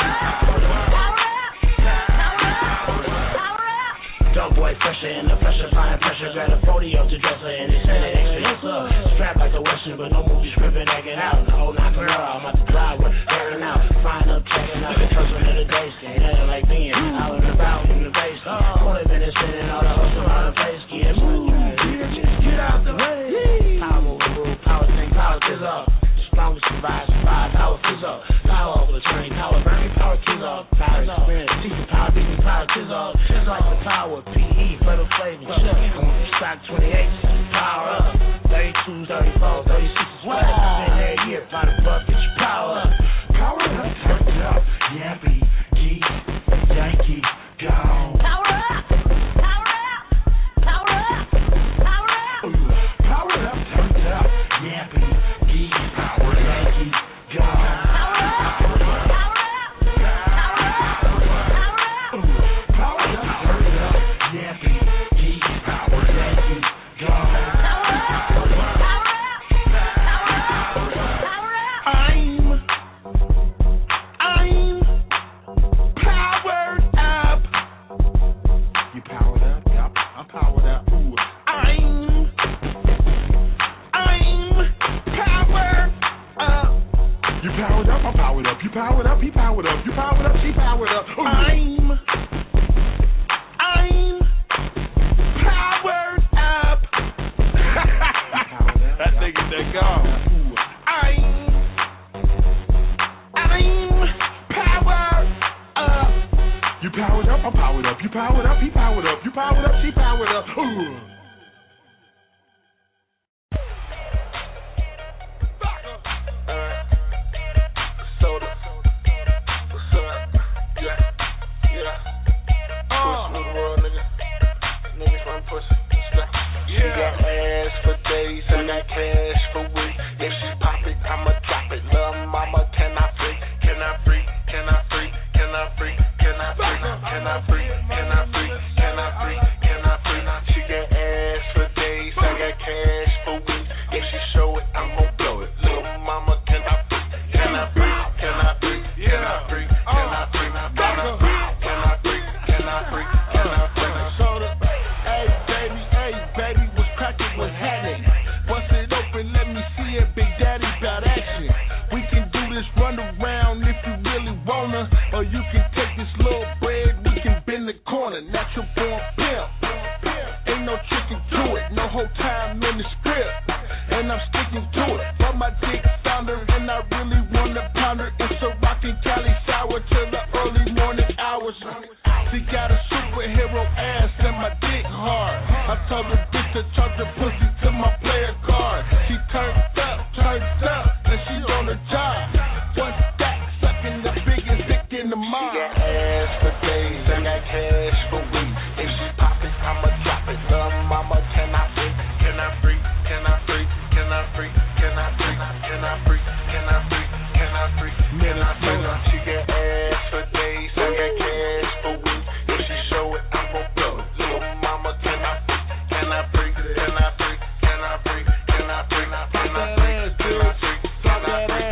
Dope boy fresher in the pressure, flying pressure, got a forty off the dresser and it's in the extra. Strapped like a Western, but no movie script acting out. The whole knock around, I'm at the driveway, airing out, flying up, checking out the person of the day, staying there like being out and about in the basement. Only been spinning all the hustle on the place, get moved. Get out the way. Power over rule, power thing, power fizz up. As long as survive, survive, power fizz up. Power over the train, power burning, power kill up. Power experience, teaching power, beating power kill up. Just like the power, P E, for the flavor. Stock twenty-eight, power up. thirty-two, thirty-four, thirty-six, what? Been there a year, by the bucket, you power up. Power up, turned up, yappy, geek, Yankee, gone. Power up, power up, power up, power up. Ooh, power up, turned up, yappy, geek, power, Yankee, gone. Power up, power up, power up, power up. Ooh, power up, turned up, yappy, geek, power, Yankee, days, I got cash for weeks. If she pop it, I'ma drop it. Lil' mama, can I free? Can I free? Can I free? Can I free? Can I free? Can I free? Can I free? Can I free? Can I free? She got ass for days, I got cash for weeks. If she show it, I'm gon' blow it. Lil' mama, can I free? Can I free? Can I free? Can I free? Can I free? Can I free? Can I free? Can I free? Can I free? Soda, hey baby, hey baby, what's crackin', what's happening? Bust it open, let me see it, Big Daddy bout action. We can do this run around if you really wanna, or you can take this little bread, we can bend the corner. Natural born pimp, ain't no tricking to it, no whole time in the script, and I'm sticking to it. But my dick found her, and I really wanna pound her. It's a rockin' Cali sour till the early morning hours. She got a superhero ass and my dick hard. I told the bitch to charge the pussy to my player card. She turned up, turned up, and she on the job. One stack sucking the biggest dick in the mob. She got ass for days, I got cash for weeks. If she pop it, I'ma drop it. Lil' mama, can I free? Can I free? Can I free? Can I free? Can I free? Can I free? Can I free? Can I free? Can I free? She got ass for days, I got cash for weeks. If she show it, I'm gon' blow it. Lil' mama, can I free? Can I free? Can I free? Can I free? Can I free? Can I free? Can I free? Can I free? Can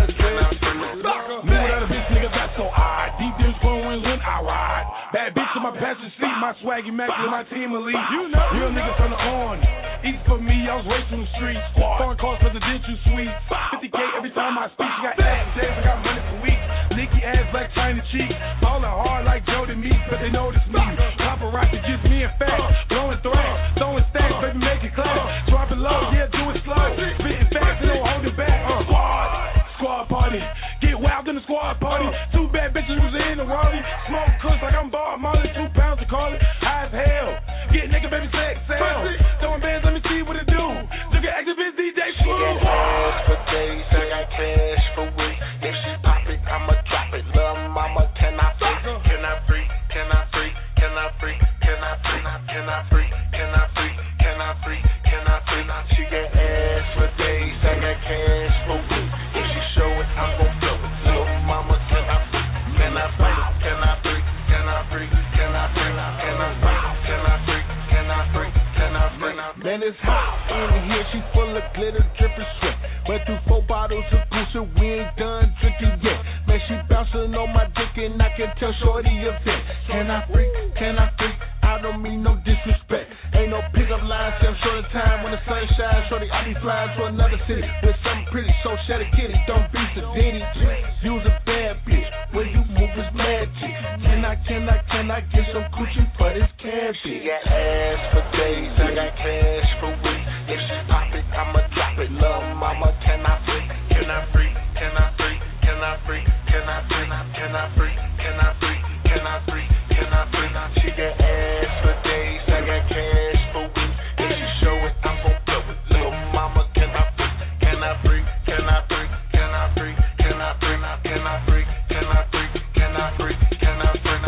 I free? Me without a bitch, nigga, that's so odd. Deep dips flowing when I ride. Bad bitch in my passenger seat, my swag immaculate, my team elite. You know, real niggas on the on. East for me, I was racing the streets. Foreign cars presidential suite. fifty K every time I speak. She got ass days, I got money for weeks. Nicky ass like China cheek. Ballin' hard like Jody Meeks, but they notice me. Paparazzi just me and facts. Blowing threats, throwing stacks, baby, make it clap. Drop it low, yeah, do it slow. Spitting fast and don't hold it back. Uh, squad, squad party. Get wild in the squad party. Two bad bitches was in the Raleigh. Smoke kush like I'm Bob Marley. Two pounds of Carly. High as hell. Get nigga, baby, sex, sell. Throwing bands, let me see what it do. Look at activist D J Screw. She got ass for days, I got cash for weeks. If she pop it, I'ma drop it. Lil' mama, can I free? Can I free? Can I free? Can I free? Can I free? Can I free? Can I free? Can I free? Can I free? She got ass for days, I got cash for weeks. If she show it, I'm gon' blow it. Lil' mama, can I free? Can I free? Can I free? Can I free? Can I free? Can I free? Can I free? Can I free? Can I free? Man, it's hot in here, she full of glitter, dripping sweat. Went through four bottles of Goose, we ain't done drinking yet. Man, she bouncing on my dick and I can tell shorty a vet. Can I freak? Can I freak? I don't mean no disrespect. Ain't no pickup lines, I'm short of time when the sun shines. Shorty, I be flying to another city with something pretty, so shed a kitty. Don't be sedity. You's a bad bitch, where you move is magic. Can I, can I, can I get some coochie for this cash? She got ass for days, I got cash for weeks. If she pop it, I'ma drop it. Lil' mama, can I free? Can I free? Can I free? Can I free? Can I free? Can I free? Can I free? Can I free? Can I free? She got ass for days, I got cash for weeks. If she show it, I'm gon' blow it. Lil' mama, can I free? Can I free? Can I free? Can I free? Can I free? Can I free? Can I free? Can I free? Can I free?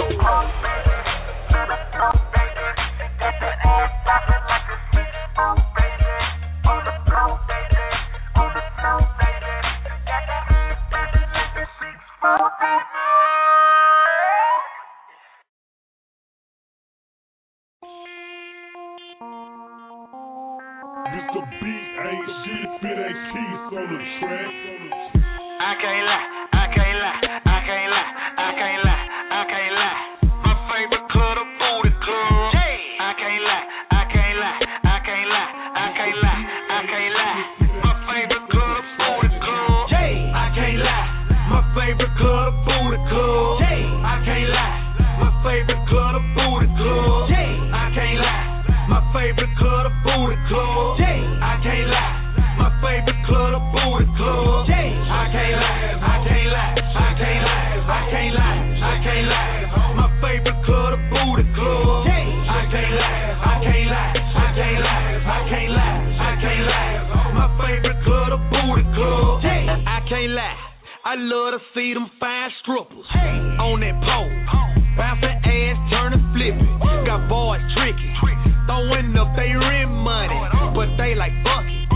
Mister B ain't shit if it ain't Keith on the track. I can't lie, I can't lie, I can't lie, I can't lie, I can't lie. My favorite club, the booty club. I can't lie, I can't lie, I can't lie, I can't lie, I can't lie. My favorite club, the booty club. I can't lie, my favorite club, the booty club. I can't lie, my favorite club, the booty club. I can't lie, my favorite club, the booty club. I can't lie, my favorite club, the booty club. I can't lie, I can't lie, I can't lie, I can't lie, I can't lie. My favorite club, the booty club. I can't lie, I can't lie, I can't lie, I can't lie, I can't lie. My favorite club, the booty club. I can't lie, I love to see them fine strippers on that pole, bouncing ass, turning flipping. Got boys tricky, throwing up they rent money, but they like fuck it.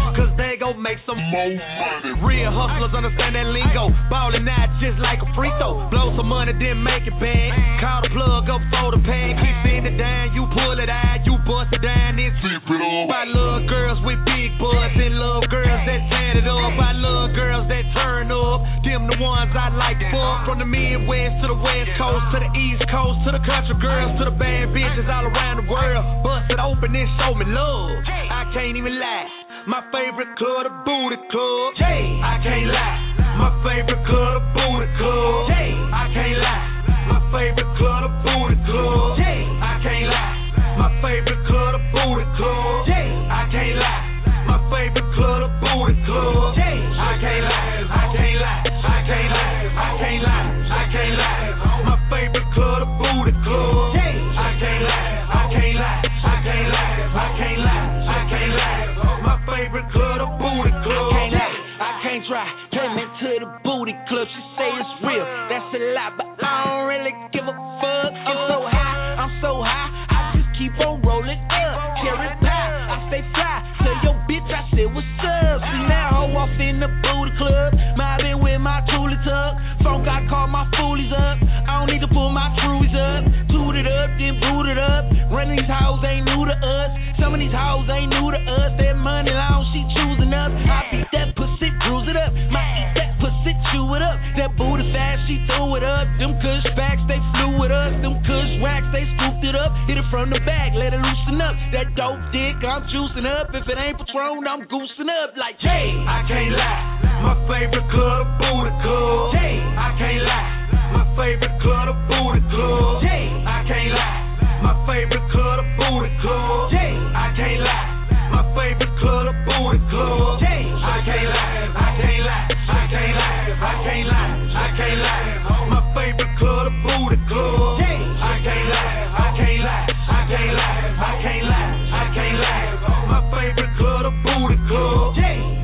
go make some more money. Real hustlers understand that lingo. Ballin' out just like a free throw. Blow some money, then make it bang. Call the plug up for the pan. Keep sending it down, you pull it out, you bust it down, then tip it up. I love girls with big butts and love girls that tan it up. I love girls that turn up. Them the ones I like to fuck. From the Midwest to the West Coast, to the East Coast, to the country girls, to the bad bitches all around the world. Bust it open and show me love. I can't even lie. My favorite club, the Booty Club. I can't lie. My favorite club, the Booty Club. I can't lie. My favorite club, the Booty Club. I can't lie. My favorite club, the Booty Club. I can't lie. My favorite club, the Booty Club. I can't lie. I can't lie. I can't lie. I can't lie. I can't lie. My favorite club, the Booty Club. I can't lie. I can't lie. I can't lie. I can't lie. I can't lie. My favorite club, the Booty Club. I can't lie. I can't try. Turn me to the Booty Club. She say it's real. That's a lie, but I don't really give a fuck. I'm so high. I'm so high. I just keep on rolling up. Cherry pie. I stay fly. Tell your bitch I said what's up. See now hoe off in the Booty Club. Mobbing with my toolie tuck. Phone got call my foolies up. I don't need to pull my truies up. Toot it up, then boot it up. Running these hoes ain't new to us. Some of these hoes ain't new to us. That money long, she choosing up. I beat that pussy, bruise it up. Might eat that pussy, chew it up. That booty fast, she threw it up. Them kush backs, they flew with us. Them kush racks, they scooped it up. Hit it from the back, let it loosen up. That dope dick, I'm juicing up. If it ain't Patron, I'm goosing up like Jay. I can't lie. My favorite club, the Booty Club. I can't lie. My favorite club, the Booty Club. I can't lie. My favorite club, the Booty Club. I can't lie. My favorite club, the Booty Club. I can't lie. I can't lie. I can't lie. I can't lie. I can't lie. My favorite club, the Booty Club. I can't lie. I can't lie. I can't lie. I can't lie. I can't lie. My favorite club, the Booty Club.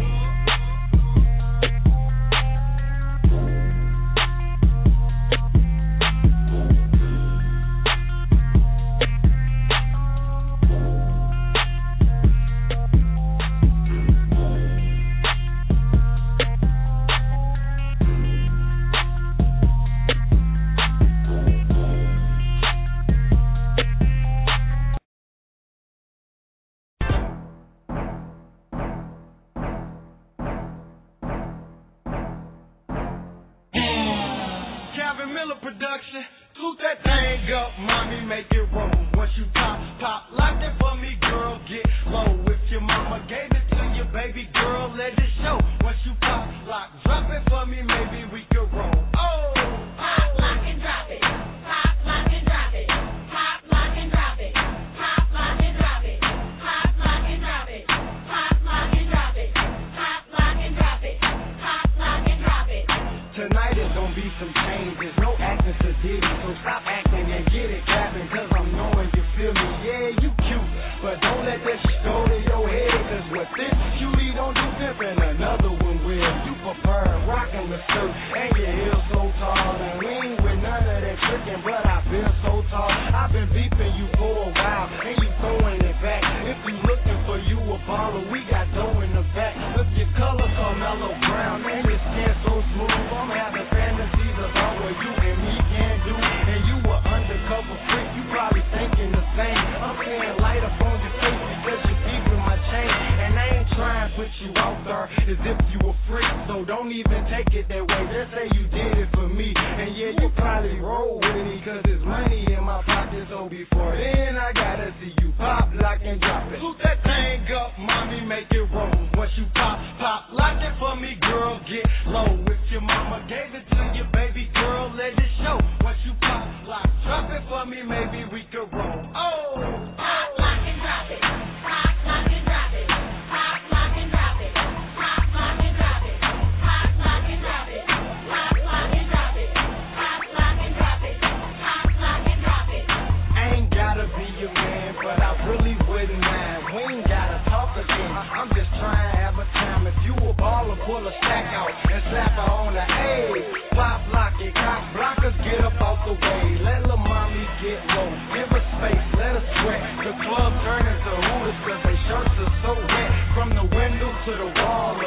Production, toot that thing up, mommy, make it roll. Once you pop, pop, lock it for me, girl, get low. If your mama gave it to you, baby girl, let it show. Once you pop, lock, drop it for me, maybe we could roll. Oh, pop, lock, and drop it. Pop, lock, and drop it. Pop, lock, and drop it. Pop, lock, and drop it. Pop, lock, and drop it. Pop, lock, and drop it. Pop, lock, and drop it. Pop, lock, and drop it. Tonight is gonna be some changes. No acting to Diddy, so stop acting and get it clapping. Cause I'm knowing you feel me. Yeah, you cute, but don't let that shit go to your head. Cause what this cutie don't do different, another one will. You prefer rocking the skirt and your heels so tall. And we ain't with none of that tricking, but I feel so tall. I've been beeping you for a while, and you throwing it back. If you looking for you a baller, we got dough in the back. Look, your color Carmelo Brown, and your skin so smooth. I'm having fantasies about what you and me can do. And you were undercover freak, you probably thinking the same. I'm saying light up on your face because you're keeping my chain. And I ain't trying to put you out there as if you a freak. So don't even take it that way, just say you did it for me. And yeah, you probably roll with me cause there's money in my pocket. So before then I gotta see you pop, lock, and drop it. Toot that thing up, mommy, make it roll. Once you pop, pop, lock it for me, girl, get low. If your mama gave it to you, baby girl, let it show. Once you pop, lock, drop it for me, maybe we could roll. Oh, pop, lock, and drop it. Pop, lock, and drop it. Pop, lock, and drop it. Pop, lock, and drop it. Pop, lock, and drop it. Pop, lock, and drop it. Pop, lock, and drop it. Pop, lock, and drop it. I ain't gotta be your man, but I really wouldn't mind. We ain't gotta talk again. I'm just trying to have a time. If you a baller, pull a stack out and slap her on the A. Pop, lock it, cock blockers, get up out the way. Let lil' mommy get low. Give her space, let her sweat. The club turn into hooters cause they shirts are so wet. From the window to the wall,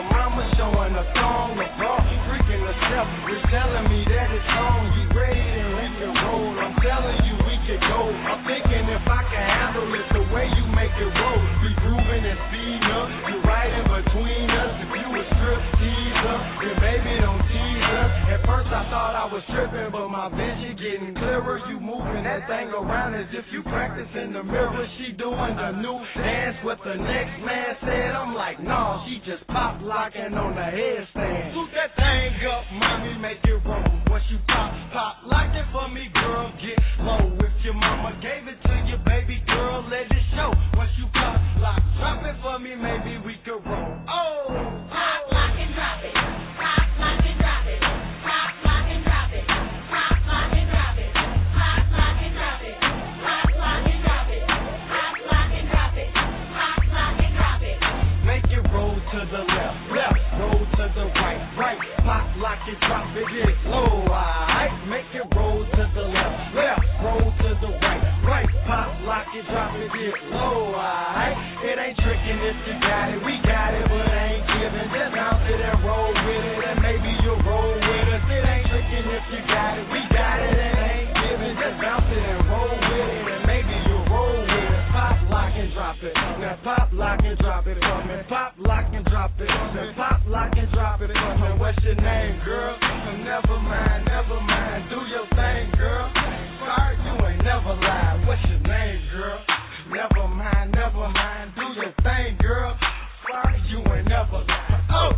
was tripping, but my vision getting clearer. You moving that thing around as if you practice in the mirror. She doing the new dance with the next man said. I'm like, nah, she just pop locking on the headstand. Shoot that thing up, mommy, make it roll. Once you pop, pop, lock it for me, girl, get low. If your mama gave it to you, baby girl, let it show. Once you pop, lock, drop it for me, maybe we could roll. Oh, pop, lock, and drop it. Pop, lock, and drop it. Pop, lock, and drop it. Pop, lock, and drop it. Pop, lock, and drop it. Pop, lock, and drop it. Pop, lock, and drop it. Pop, lock, and drop it. Make it roll to the left, left, roll to the right, right. Pop, lock, and drop it, get low, alright. Make it roll to the left, left, roll to the right, right. Pop, lock, and drop it, get low, alright. It ain't tricking if you got it, we got it, but it ain't giving. Just bounce it and roll with it, and maybe you'll roll with us. It ain't tricking if you got it, we got it, and it ain't giving. Just bounce it and roll with it, and maybe you'll roll with us. Pop, lock, and drop it. Now pop, lock, and drop it for me. Pop, lock, and drop it. Now pop, lock, and drop it for me. What's your name, girl? Never mind, never mind. Do your thing, girl. Sorry, you ain't never lied. What's your name, girl? Never mind, never mind. Do your thing, girl. Sorry, you ain't never lied. Oh!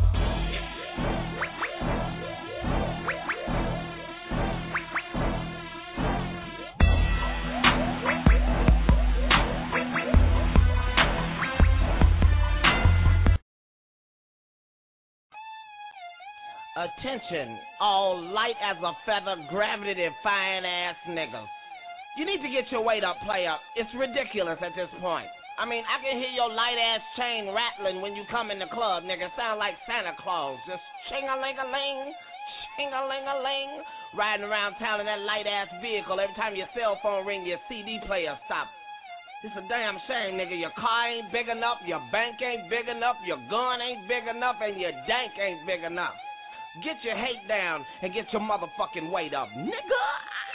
Attention, all light as a feather, gravity-defying ass niggas. You need to get your weight up, player. It's ridiculous at this point. I mean, I can hear your light-ass chain rattling when you come in the club, nigga. Sound like Santa Claus. Just ching-a-ling-a-ling, ching-a-ling-a-ling. Riding around town in that light-ass vehicle. Every time your cell phone ring, your C D player stop. It's a damn shame, nigga. Your car ain't big enough, your bank ain't big enough, your gun ain't big enough, and your dank ain't big enough. Get your hate down and get your motherfucking weight up, nigga.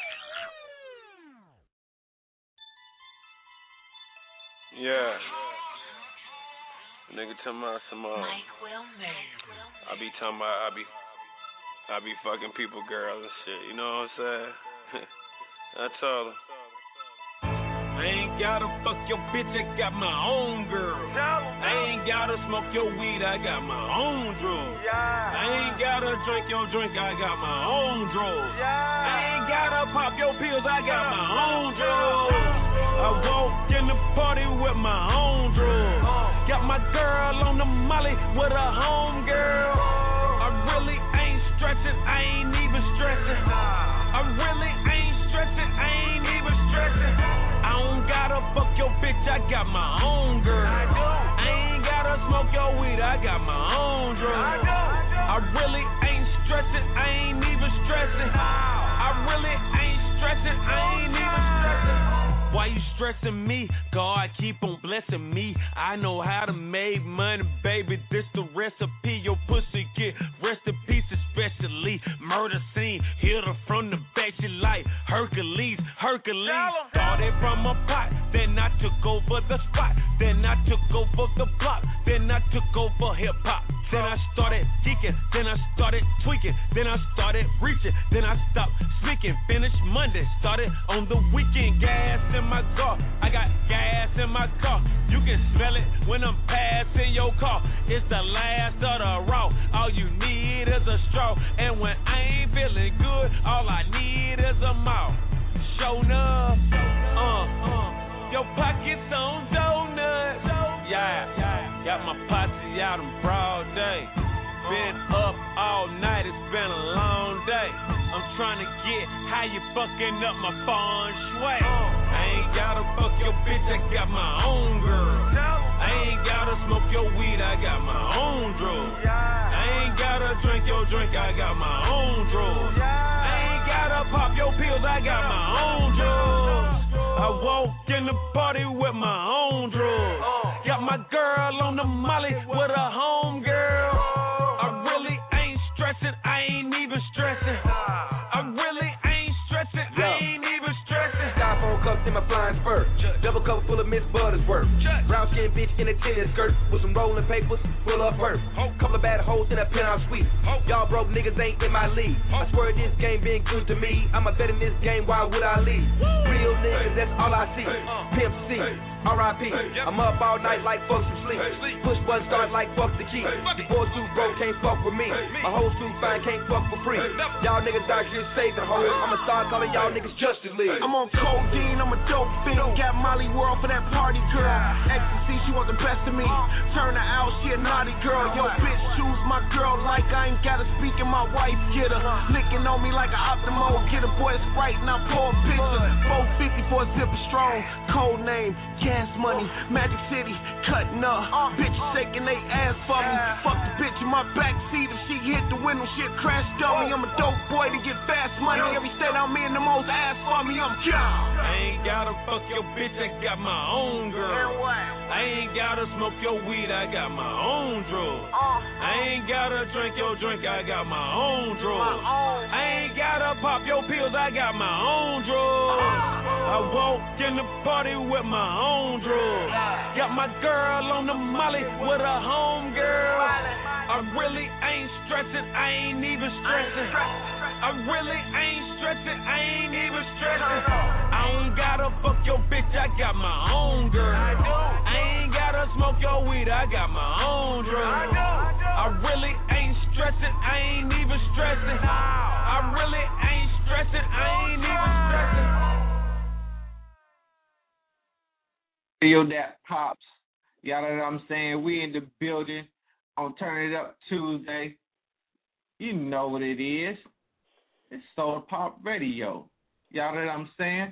Yeah. Nigga talking about some uh, I be talking about I be I be fucking people girls and shit, you know what I'm saying? I told her I ain't gotta fuck your bitch, I got my own girl. I ain't gotta smoke your weed, I got my own drugs. I ain't gotta drink your drink, I got my own drugs. I ain't gotta pop your pills, I got my own drugs. I walk in the party with my own drugs. Got my girl on the molly with a home girl. I really ain't stretching, I ain't even stressing. I really ain't stretching, I ain't even stressing. I don't gotta fuck your bitch, I got my own girl. I ain't gotta smoke your weed, I got my own drugs. I really ain't stressing, I ain't even stressing. I really ain't stressing, I ain't even stressing. Why you stressing me? God keep on blessing me. I know how to make money, baby. This the recipe. Your pussy get rest in peace, especially murder scene. Hit her from the back, she like Hercules, Hercules. Started from a pot, then I took over the spot. Then I took over the block. Then I took over hip hop. Then I started geeking. Then I started tweaking. Then I started reaching. Then I stopped speaking. Finished Monday. Started on the weekend. Gas in my car. I got gas in my car. You can smell it when I'm passing your car. It's the last of the raw. All you need is a straw. And when I ain't feeling good, all I need is a mouth. Show enough. Uh, uh. Your pockets on donuts. Yeah, got my posse out in broad day. Been up all night, it's been a long day. I'm trying to get how you fucking up my feng shui. I ain't gotta fuck your bitch, I got my own girl. I ain't gotta smoke your weed, I got my own drugs. I ain't gotta drink your drink, I got my own drugs. I ain't gotta pop your pills, I got my own drugs. I walk in the party with my own drugs. Got my girl on the molly with a home girl. I really ain't stressing, I ain't even stressing. I really ain't stressing, I ain't even stressing. Styrofoam cups in my flying spurt. Double cup full of Miss Buttersworth. Brown skin bitch in a tennis skirt with some rolling papers full of perf. Couple of bad hoes in a penthouse suite. Y'all broke niggas ain't in my league. I swear this game been good to me. I'm a vet in this game, why would I leave? Real niggas, that's all I see. Pimp C, R I P. I'm up all night like fuck some sleep. Push button start like fuck the key. The boys too broke, can't fuck with me. My hoes too fine, can't fuck for free. Y'all niggas out here saving hoes. I'ma start calling y'all niggas Justice League. I'm on codeine, I'm a dope fiend. Got Molly World for that party girl. Ecstasy, she want the best of me. Turn her out, she a naughty girl. Yo, bitch, choose my girl like I ain't gotta speak and my wife get her. Licking on me like an Optimo. Get a boy Sprite and I pour a picture. four fifty for a zipper strong. Code name, Cash Money, Magic City, cutting up. Bitches shaking they ass for me. Fuck the bitch in my backseat. If she hit the window, shit crash dummy. I'm a dope boy to get fast money. Every state I'm in, the most ass for me. I'm gone. I ain't gotta fuck your bitch, I got my own girl. I ain't gotta smoke your weed, I got my own drugs. I ain't gotta drink your drink, I got my own drugs. I ain't gotta pop your pills, I got my own drugs. I walk in the party with my own drugs. Got my girl on the molly with a home girl. I really ain't stressing, I ain't even stressing. I really ain't stressing, I ain't even stressing. I don't gotta fuck your bitch, I got my own girl. I ain't gotta smoke your weed, I got my own drugs. I really ain't stressing, I ain't even stressing. I really ain't stressing, I ain't even stressing. Yo, that pops. Y'all know what I'm saying? We in the building on Turn It Up Tuesday. You know what it is. It's Soul Pop Radio. Y'all know what I'm saying?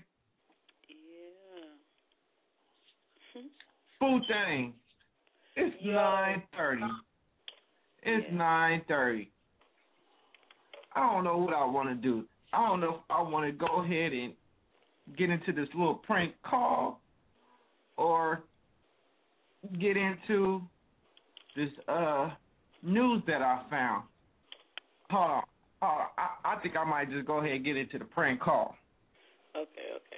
Yeah. Boo thing. It's yeah. nine thirty. It's yeah. nine thirty. I don't know what I want to do. I don't know if I want to go ahead and get into this little prank call or get into this uh news that I found. Hold on. Hold on. I, I think I might just go ahead and get into the prank call. Okay, okay.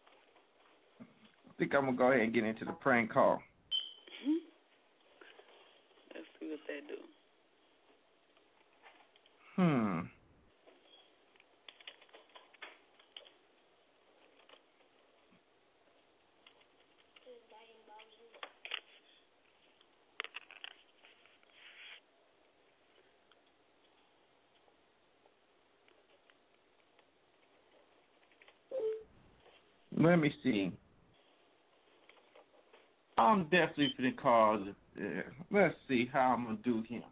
I think I'm going to go ahead and get into the prank call. Mm-hmm. Let's see what they do. Hmm. Let me see. I'm definitely for the cause. Uh, let's see how I'm going to do him.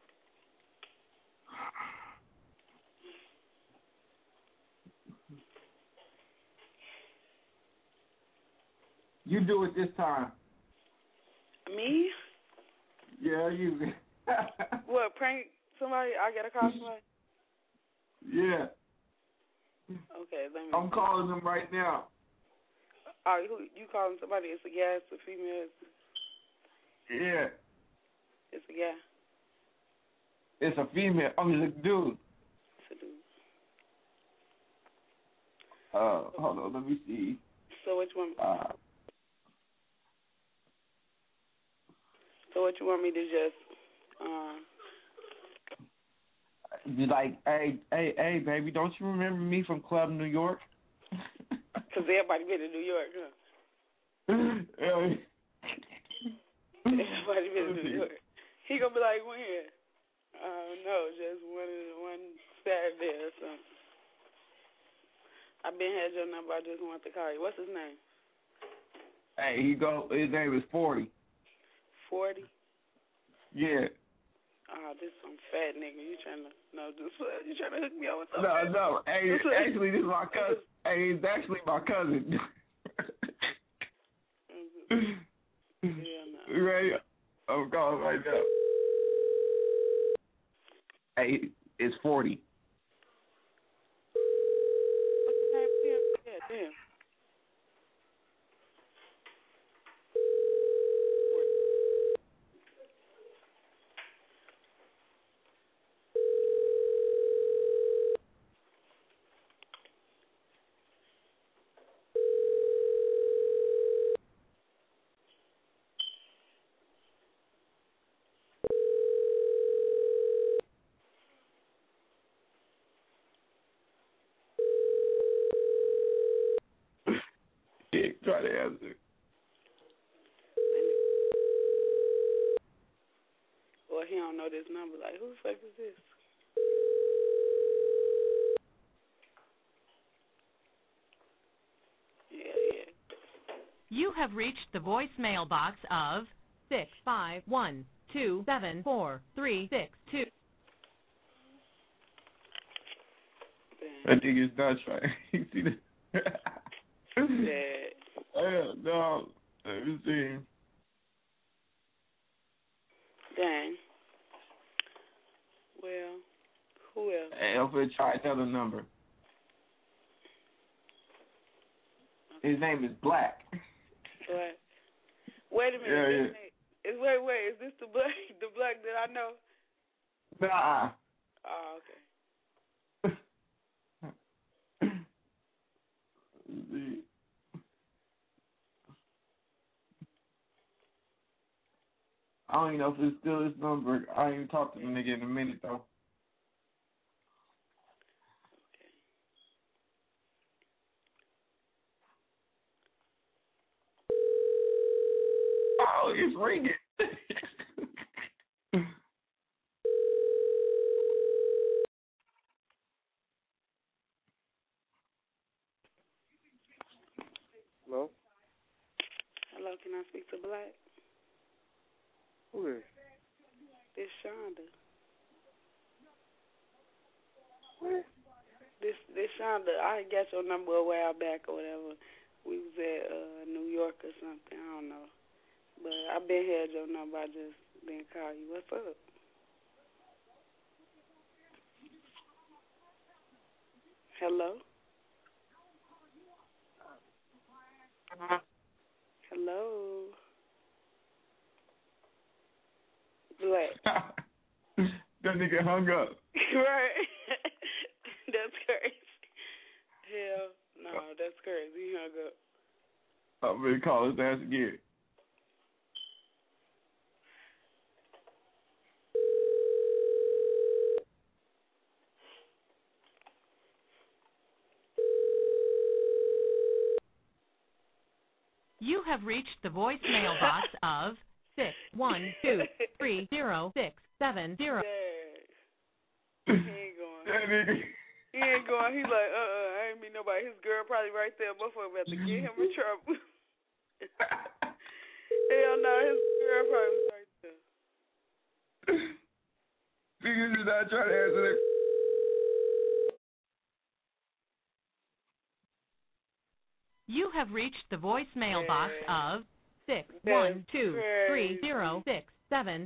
You do it this time. Me? Yeah, you. What, prank somebody? I got to call somebody? Yeah. Okay, let me. I'm calling them right now. All right, who you calling somebody? It's a guy, it's a female. It's yeah. It's a guy. It's a female. I'm just a dude. It's a dude. Uh, hold on, let me see. So what you want me? Uh, so what you want me to just? Um. Be like, hey, hey, hey, baby, don't you remember me from Club New York? Because everybody been to New York, huh? Hey. Everybody been to New York. He gonna be like, when? Uh, no, just one one Saturday or something. I been had your number. I just want to call you. What's his name? Hey, he go. His name is Forty. Forty. Yeah. Oh, this some fat nigga. You trying to no? This you trying to hook me up with No, something? no. Hey, actually, this is my cousin. Hey, it's actually my cousin. Yeah, no. Ready? I'm calling right now. Hey, it's Forty. What's his name? Yeah, damn. try to answer. Well, he don't know this number. Like, who the fuck is this? Yeah, yeah. You have reached the voicemail box of six five one two seven four three six two. I think it's not right. You see that? Yeah. Uh, no, let me see. Dang. Well, who else? Hey, I'm gonna try another number. His name is Black. What? Wait a minute. Yeah, yeah. Is, wait, wait. Is this the black, the black that I know? Nah. Oh, okay. I don't even know if it's still his number. I ain't even talked to the nigga in a minute though. Oh, it's ringing. Hello? Hello, can I speak to Black? Who is? This Shonda. What? This this Shonda. I got your number a while back or whatever. We was at uh, New York or something. I don't know. But I been had your number. I just didn't call you. What's up? Hello? Hello? Black. That nigga hung up. Right. That's crazy. Hell no, that's crazy. He hung up. I'm gonna call his ass again. You have reached the voicemail box of six one two three zero six seven zero. He ain't going. He ain't going. He's like, uh uh, I ain't meet nobody. His girl probably right there. Motherfucker about to get him in trouble. Hell no, his girl probably was right there. Niggas is not trying to answer that. You have reached the voicemail box of six one two three zero six seven.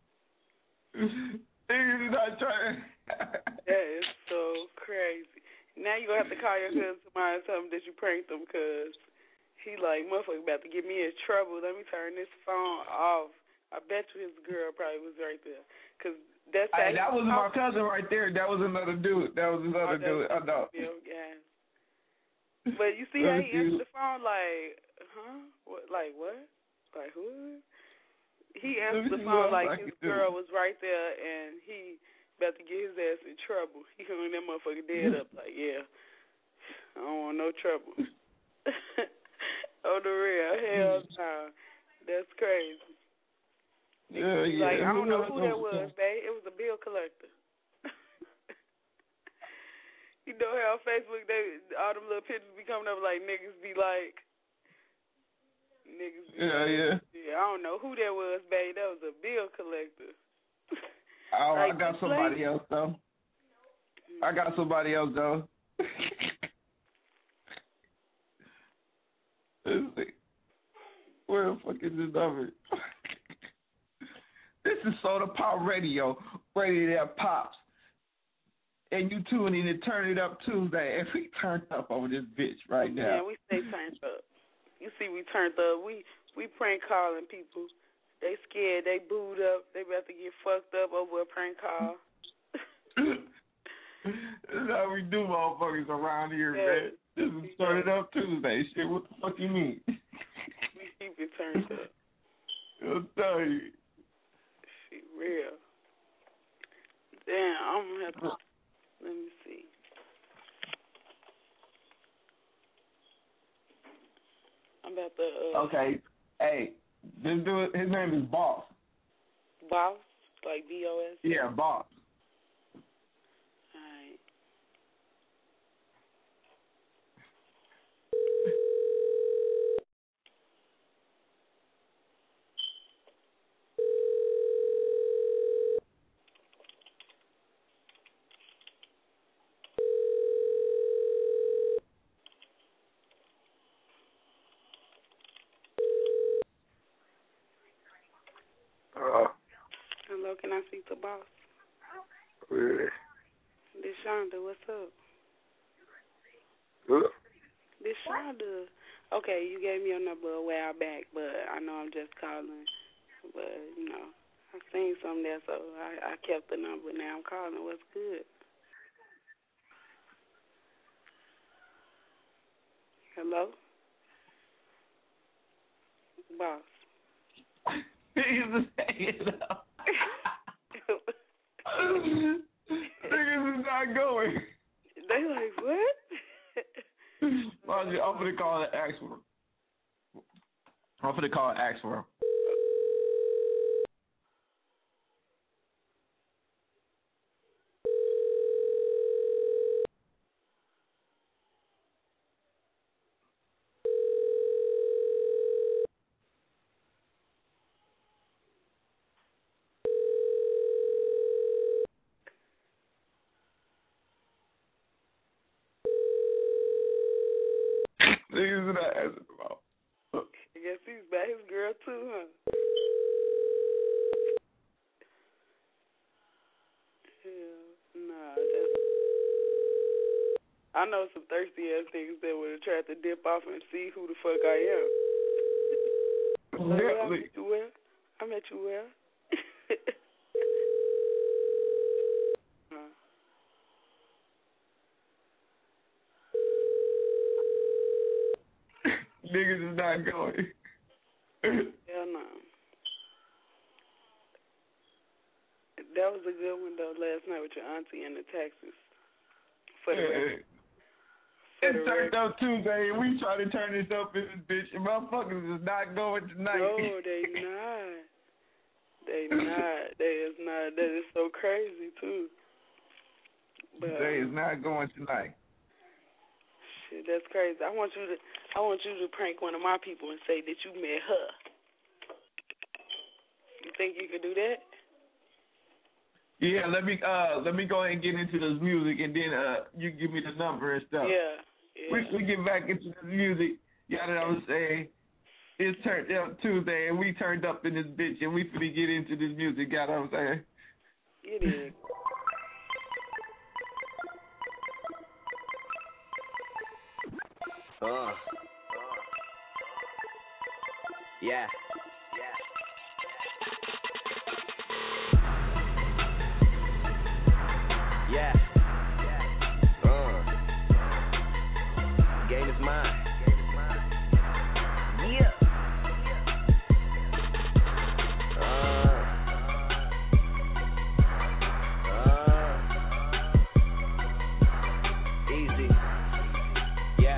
Niggas is not trying. That is so crazy. Now you gonna have to call your cousin tomorrow and tell him that you pranked him, cause he like, motherfucker about to get me in trouble. Let me turn this phone off. I bet you his girl probably was right there, cause that's Hey, that wasn't my cousin right there. That was another dude. That was another dude. I know. Yeah. But you see how he answered the phone like, huh? What? Like what? Like who? He answered the phone like his girl was right there, and he about to get his ass in trouble. He hung that motherfucker dead up like, yeah, I don't want no trouble. Oh, the real, hell no. That's crazy. Yeah, yeah. Like, I don't know who that was, babe. It was a bill collector. You know how on Facebook, they all them little pictures be coming up like niggas be like, niggas be Yeah, like, yeah. yeah, I don't know who that was, babe. That was a bill collector. Oh, like, I got somebody else, though. I got somebody else, though. Let's see. Where the fuck is this number? This is Soda Pop Radio, radio that pops. And you tune in to Turn It Up Tuesday, and we turned up over this bitch right now. Yeah, we stay turned up. You see, we turned up. We we prank calling people. They scared. They booed up. They about to get fucked up over a prank call. That's how we do motherfuckers around here, Yeah. man. This is Turn It Up Tuesday. Shit, what the fuck you mean? We keep it turned up. I'll tell you. Shit, real. Damn, I'm gonna have to. Let me see. I'm about the. Uh, Okay. Hey, this dude, his name is Boss. Boss, like B O S. Yeah, Boss. Alright. Uh, Hello, can I speak to Boss? really? This Shonda, what's up? Good. This Shonda. Okay, you gave me your number a while back, but I know I'm just calling. But, you know, I seen something there, so I, I kept the number. Now I'm calling. What's good? Hello? Boss. Niggas is hanging up. Niggas is not going. They like, what? I'm gonna call and ask for him. I'm gonna call and ask for him. Niggas is not asking about. I guess he's by his girl too, huh? Yeah, nah, that's... I know some thirsty ass niggas that would have tried to dip off and see who the fuck I am. Like, well, I met you well. I met you well. huh. Niggas is not going. Hell no. That was a good one though last night with your auntie in the taxis. For the Yeah. It's turned up Tuesday and we try to turn this up in this bitch and motherfuckers is not going tonight. No, they not. They not. They is not. That is so crazy too. But they is not going tonight. Shit, that's crazy. I want you to I want you to prank one of my people and say that you met her. You think you could do that? Yeah, let me uh let me go ahead and get into this music and then uh you give me the number and stuff. Yeah. yeah. We we get back into the music. Y'all know what I'm saying? It's turned up Tuesday and we turned up in this bitch and we finna get into this music, y'all know what I'm saying? It is. Uh. Yeah. Yeah. Uh. Game is mine. Yeah. Uh. Uh. Easy. Yeah.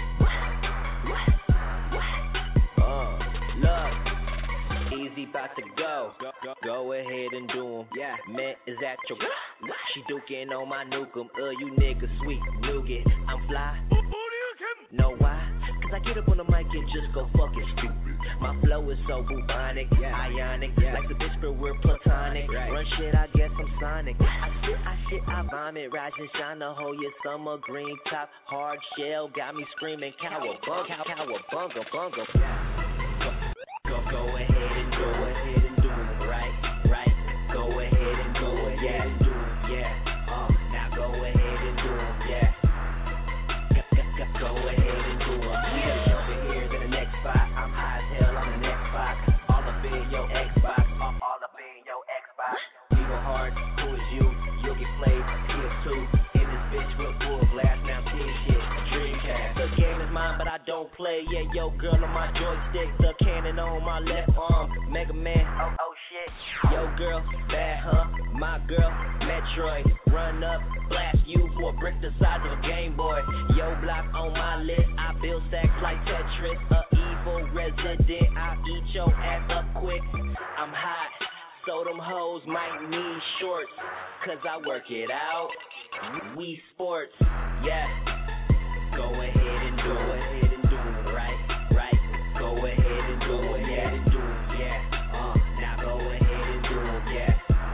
Uh. Look. Easy about to go. Go ahead and do 'em. Yeah. Man is at your. She duking on my nukem. Uh, you niggas sweet nougat. I'm fly. Know why? Cause I get up on the mic and just go fucking stupid. My flow is so bubonic, yeah. Ionic, yeah. Like the bitch, but we're platonic. Right. Run shit, I guess I'm Sonic. I shit, I shit, I vomit. Rise and shine the whole year summer. Green top, hard shell, got me screaming. Cowabunga, cow, cowabunga, bunga. Yeah. Go, go, go ahead and go ahead and do it right, right. Go ahead and do it, yeah, do it, yeah. Uh, now go ahead and do it, yeah. Go ahead and do it. You gotta jump in here to the next spot. I'm high as hell on the next spot. All up in your Xbox, all, all up in your Xbox. We go hard, who is you? You'll get played, P S two. In this bitch with full blast, now seeing shit. Dreamcast. The game is mine, but I don't play. Yeah, yo, girl on my joystick. The cannon on my left arm. Mega Man, oh, oh shit. Yo, girl, bad, huh? My girl, Metroid. Run up, blast you for a brick the size of a Game Boy. Yo, block on my list. I build stacks like Tetris. A E level resident, I'll eat your ass up quick. I'm hot, so them hoes might need shorts, cause I work it out. We sports, yeah. Go ahead and do it, ahead and do it, right, right. Go ahead and do it, yeah, and do it, yeah. Uh, now go ahead and do it, yeah.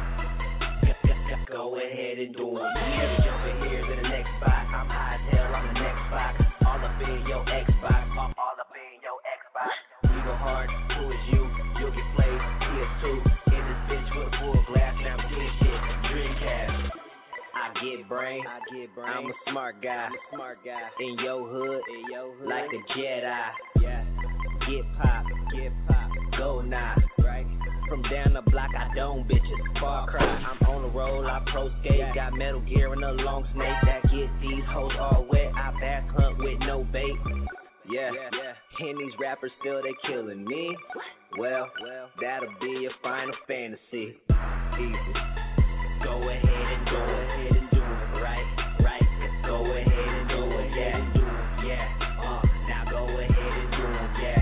Go ahead and do it. Yeah, jumping here to the next spot. I'm high as hell on the next spot. All up in your Xbox, all, all up in your Xbox. We go hard, who is you? You'll get played, P S two. In this bitch with a full glass, now I'm doing shit. Dreamcast. I get brain, I get brain. I'm a smart guy, I'm a smart guy. In your hood, in your hood, like a Jedi. Yeah. Get pop, get pop, go now, right? From down the block, I don't bitches. Far cry, I'm on the roll, I pro skate. Got Metal Gear and a long snake that get these hoes all wet. I bass hunt with no bait. Yeah, yeah. And these rappers still they killing me. Well, well, that'll be your final fantasy. Easy. Go ahead and go ahead and do it, right, right. Go ahead and do it, yeah, do it, yeah. Uh, now go ahead and do it, yeah.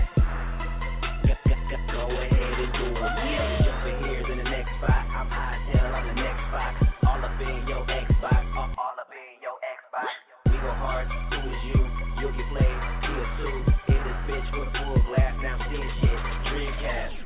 Go ahead and do it, yeah. Jumping here to the next spot. I'm high as hell on the next spot. All up in your Xbox, all, all up in your Xbox. We go hard, who is you? You'll get played, P S two. In this bitch with a full glass, now I'm seeing shit. Dreamcast.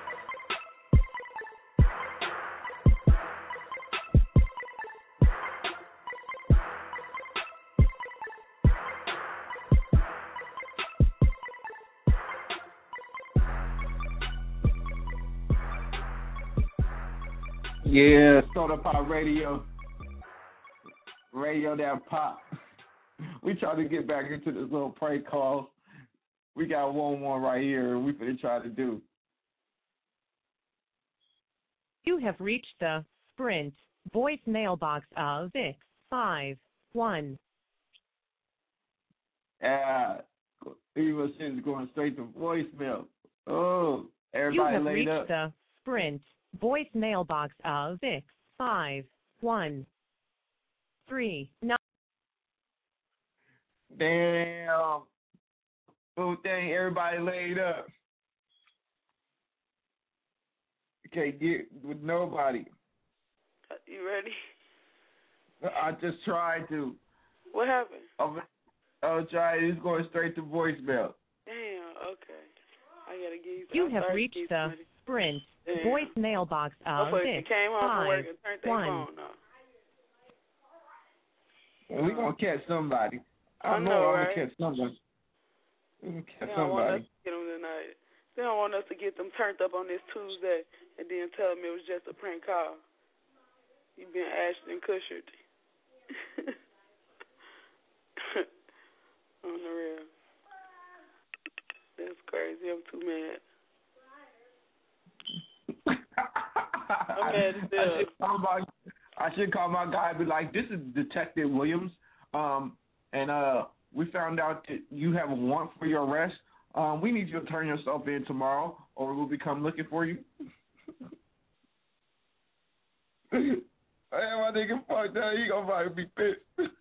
Yeah, Soda Pop Radio. Radio that pop. We try to get back into this little prank call. We got one more right here we finna try to do. You have reached the Sprint voicemail box of six five one. Yeah, Eva sends going straight to voicemail. Oh, everybody You have laid reached up. the Sprint voicemail box of six five one three nine. Damn. Oh, dang, everybody laid up. Can't get with nobody. You ready? I just tried to. What happened? I'll, I'll try. It's going straight to voicemail. Damn, okay. I gotta give you You I'm have sorry, reached Keith, the buddy. Sprint Damn. voicemail box of Hopefully six you came home from work five and turned their one. phone off. Well, we gonna catch somebody. I I know, know, I'm right? gonna catch somebody. We gonna catch They don't want us somebody. to get them tonight. They don't want us to get them turned up on this Tuesday and then tell them it was just a prank call. You've been Ashton Kutchered. On the real. That's crazy. I'm too mad. I'm mad as I hell. should call my, I should call my guy and be like, this is Detective Williams, um, and uh, we found out that you have a warrant for your arrest. Um, we need you to turn yourself in tomorrow, or we'll be come looking for you. Hey, my nigga, fuck that. He gonna probably be pissed.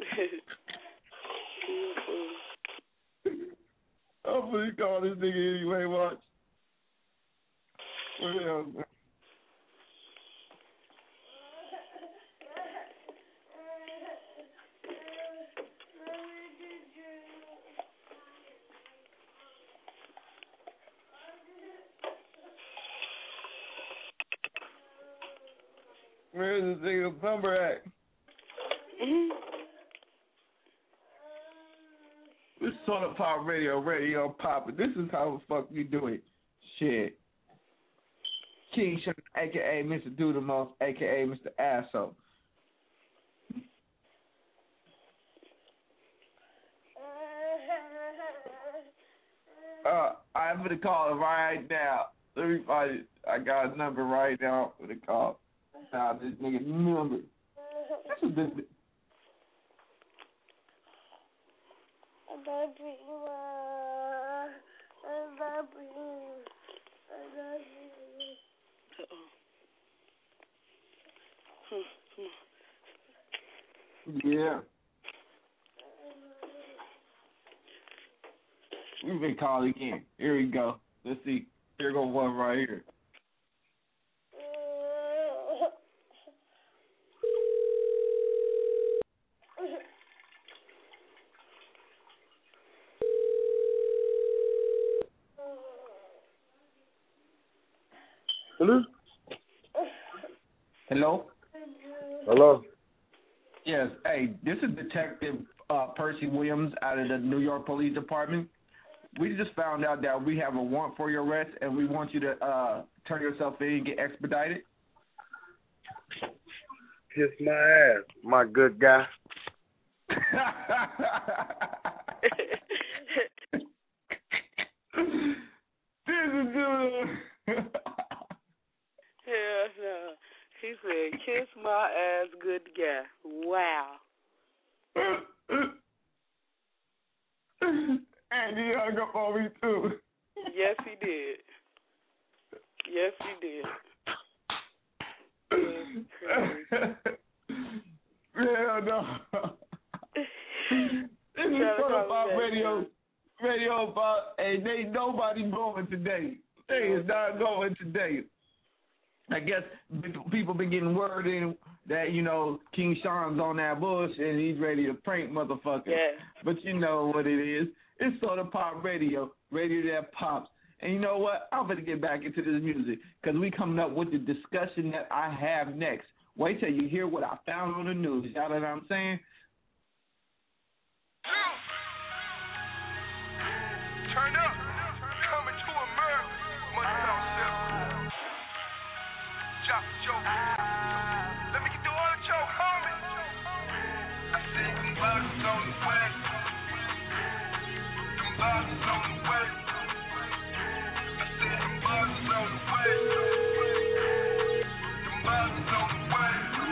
I'm gonna call this nigga anyway, watch. What the hell, man? Where's this nigga's number at? This is Soda Pop Radio, Radio Pop. This is how the fuck we do it. Shit. Keisha, a k a. Mister Do the Most, a k a. Mister Asshole. Uh, I'm gonna call him right now. Let me find it. I got a number right now. I'm gonna call. Now this nigga number. This is this. Yeah. We've been called again. Here we go. Let's see. Here go one right here. Hello? Hello? Hello? Yes. Hey, this is Detective uh, Percy Williams out of the New York Police Department. We just found out that we have a warrant for your arrest, and we want you to uh, turn yourself in and get expedited. Kiss my ass, my good guy. This is good. Hell no. He said, kiss my ass, good guy. Wow. And he hung up on me, too. Yes, he did. Yes, he did. Hell no. This is Certified Radio, Radio Bob. Hey, they nobody going today. They is not going today. I guess people been getting word in that, you know, King Sean's on that bush and he's ready to prank motherfuckers. Yeah. But you know what it is. It's Soda Pop Radio, radio that pops. And you know what? I'm going to get back into this music because we coming up with the discussion that I have next. Wait till you hear what I found on the news. Y'all know what I'm saying? Turn up. Coming to America. Money Talk Simple. Drop the joke. Let me get through all the joke, homie. I said them bottles on the way. Them bottles on the way. I said them bottles on the way. Them bottles on the way.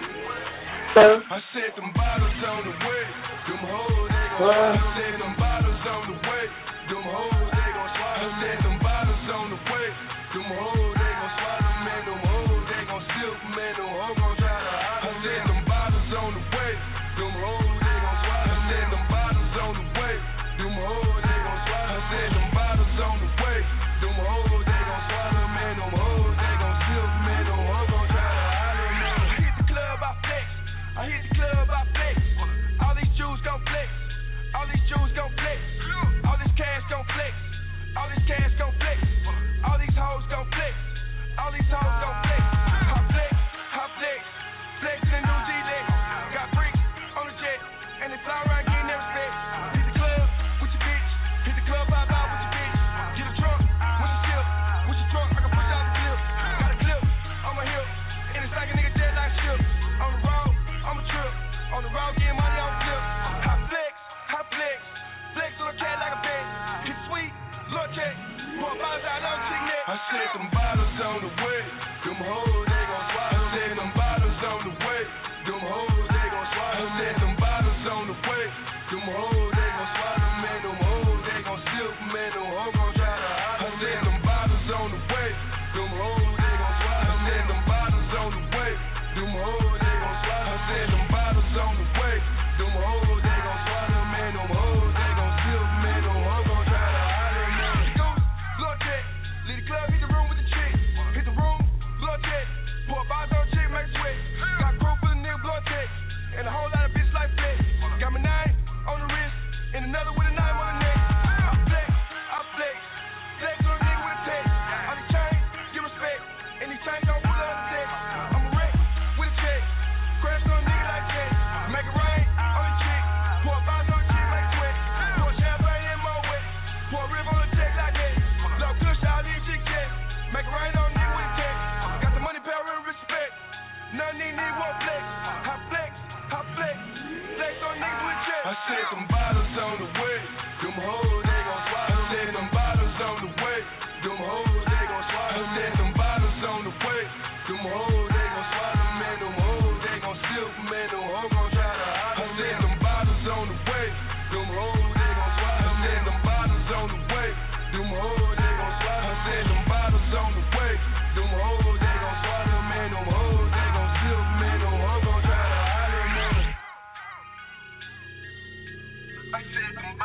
I said them bottles on the way. Them hoes they gon' swallow. I said them bottles on the way. Them hoes they gon' swallow. I said them bottles on the way. Them hoes they gon' swallow, man. Them hoes they gon' silk, man. Them hoes gon' try to hide. I said them bottles on the way. Them hoes they gon' swallow. I said them bottles on the way. Them hoes they gon' swallow. I said them bottles on the way. Them hoes they gon' swallow, man. Them hoes they gon' silk, man. Them hoes gon' try to hide. I hit the club, I flex. I hit the club, I flex. All these Jews gon' flex. All these Jews gon' flex. All this cash gon' flex. All this cash gon' flex. All these hoes gon' flex. All these hoes gon' flex. I flex, I flex. Flex in the new G-Lex. Got bricks on the jet. And they fly around getting their respect. Hit the club with your bitch. Hit the club out loud with your bitch. Get a trunk with your slip. With your trunk, I can push out the clip. Got a clip on my hip. And it's like a nigga dead like ship. On the road, on my trip. On the road, getting money on the clip. I flex, I flex. Flex on the cat like a bed. Get sweet, look check. Pour bottles out on chick neck. I said them bottles on the way. Them hoes they gon' swallow. I said them bottles on the way. Them hoes they gon' swallow. I said them bottles on the way. Them hoes they gon' swallow, man. Them hoes they gon' silk, man. Them hoes gon' try to hide. I said them bottles on the way. Them hoes they gon' swallow. I said them bottles on the way. Them hoes they gon' swallow. I said them bottles on the way. Them hoes they gon' swallow, man. Them hoes they gon' silk, man. Them hoes gon' try to hide. Blood check, leave the club, hit the room with the chick. Hit the room, blood check. Pour a bottles on chick, make sweat. Got a crew full of nigga blood check. And a whole lot of bitch like flex. Got my nine on the wrist, and another with a knife on the neck. I flex, I flex. Flex on a nigga with a tech. All these chains, give respect. And these chains don't pull on the tech. I'm a wreck with a check. Crash on a nigga like that. Make it rain on the chick. Pour a bottles on the chick, make sweat. Pour champagne in my wet. Pour a rib on the check like that. Love good, all these chicks check. Make it rain on a nigga with a tech. Got the money, power, and respect. None of these niggas won't flex. I flex, I flex. Flex on niggas with check. I said them bottles on the way. Them hoes they gon' swallow. I said them bottles on the way. Them hoes they gon' swallow. I said them bottles on the way. Them hoes they gon' swallow, man. Them hoes they gon' silk, man. Them hoes gon' try to hide. I said them bottles on the way. Them hoes they gon' swallow. I said them bottles on the way. Them hoes they gon' swallow. I said them bottles on the way. Them hoes they gon' swallow, man. Them hoes they gon' silk, man. Them hoes gon' try to hide it, man. I said them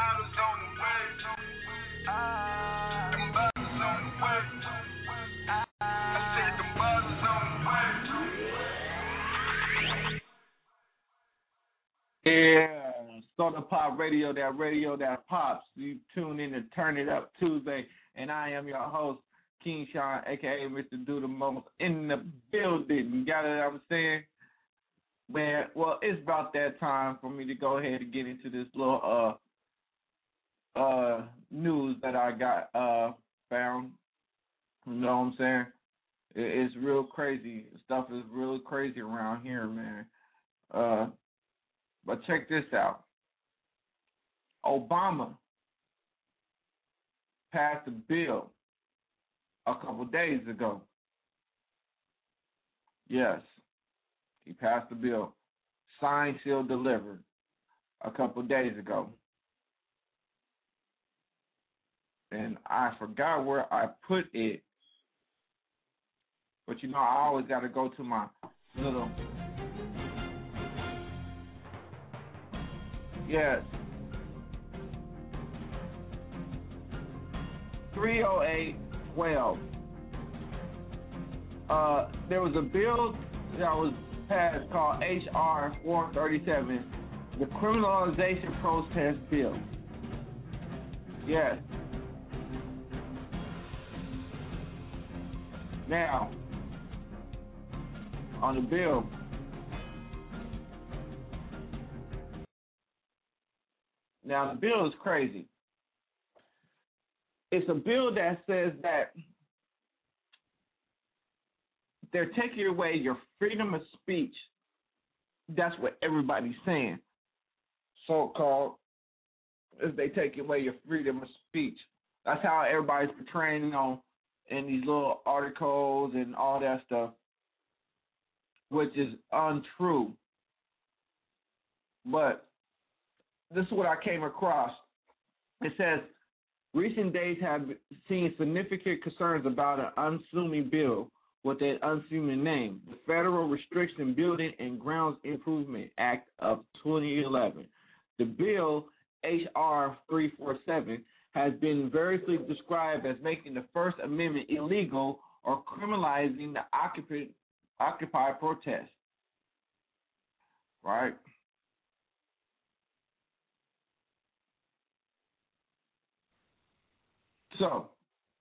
Yeah, Soda Pop Radio, that radio that pops. You tune in to Turn It Up Tuesday, and I am your host, King Sean, a k a. Mister Do the Most, in the building. You got what I'm saying? Man, well, it's about that time for me to go ahead and get into this little uh uh news that I got uh found. You know what I'm saying? It, it's real crazy. Stuff is really crazy around here, man. Uh, but check this out. Obama passed a bill a couple days ago. Yes, he passed the bill, signed, sealed, delivered, a couple days ago. And I forgot where I put it, but you know I always got to go to my little, yes, three oh eight twelve. Uh, there was a bill that was passed called H R four thirty-seven, the criminalization protest bill. Yes. Now, on the bill, now the bill is crazy. It's a bill that says that they're taking away your freedom of speech. That's what everybody's saying. So-called, is they take away your freedom of speech. That's how everybody's portraying, you know, in these little articles and all that stuff, which is untrue. But this is what I came across. It says, recent days have seen significant concerns about an unassuming bill with an unassuming name, the Federal Restriction Building and Grounds Improvement Act of twenty eleven. The bill, H R three forty-seven, has been variously described as making the First Amendment illegal or criminalizing the Occupy, Occupy protest. Right? So,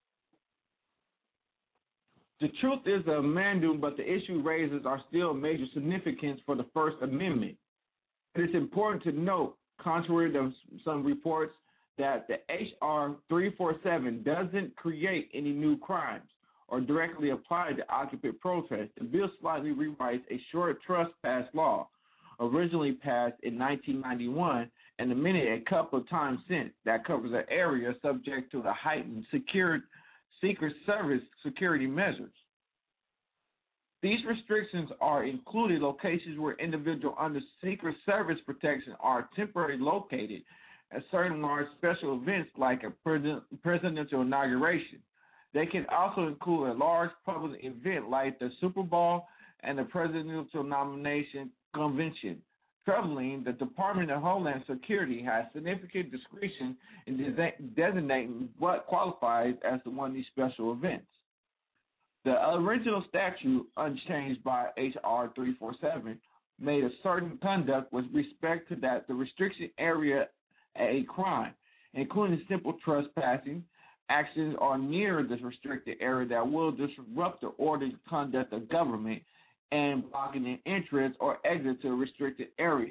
the truth is a amendment, but the issue raises are still of major significance for the First Amendment. It is important to note, contrary to some reports, that the H R three forty-seven doesn't create any new crimes or directly apply to Occupy protest. The bill slightly rewrites a short trespass law, originally passed in nineteen ninety-one and amended a couple of times since, that covers an area subject to the heightened secure, Secret Service security measures. These restrictions are included locations where individuals under Secret Service protection are temporarily located at certain large special events like a presidential inauguration. They can also include a large public event like the Super Bowl and the presidential nomination convention. Troubling, the Department of Homeland Security has significant discretion in designating what qualifies as one of these special events. The original statute, unchanged by H R three forty-seven, made a certain conduct with respect to that the restriction area a crime, including simple trespassing, actions are near this restricted area that will disrupt the orderly conduct of government, and blocking an entrance or exit to a restricted area.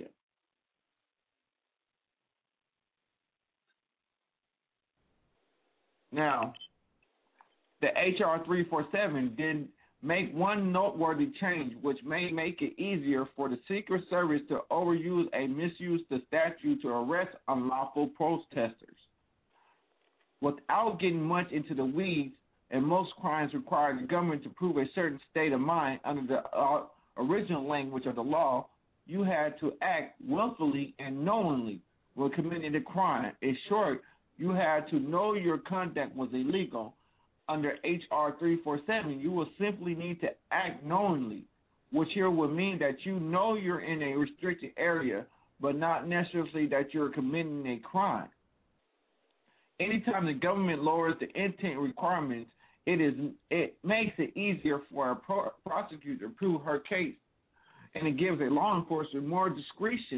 Now, the H R three forty-seven did make one noteworthy change, which may make it easier for the Secret Service to overuse and misuse the statute to arrest unlawful protesters. Without getting much into the weeds, and most crimes require the government to prove a certain state of mind under the uh, original language of the law, you had to act willfully and knowingly when committing a crime. In short, you had to know your conduct was illegal. Under H R three forty-seven, you will simply need to act knowingly, which here would mean that you know you're in a restricted area, but not necessarily that you're committing a crime. Anytime the government lowers the intent requirements, it is it makes it easier for a pro- prosecutor to prove her case, and it gives a law enforcement more discretion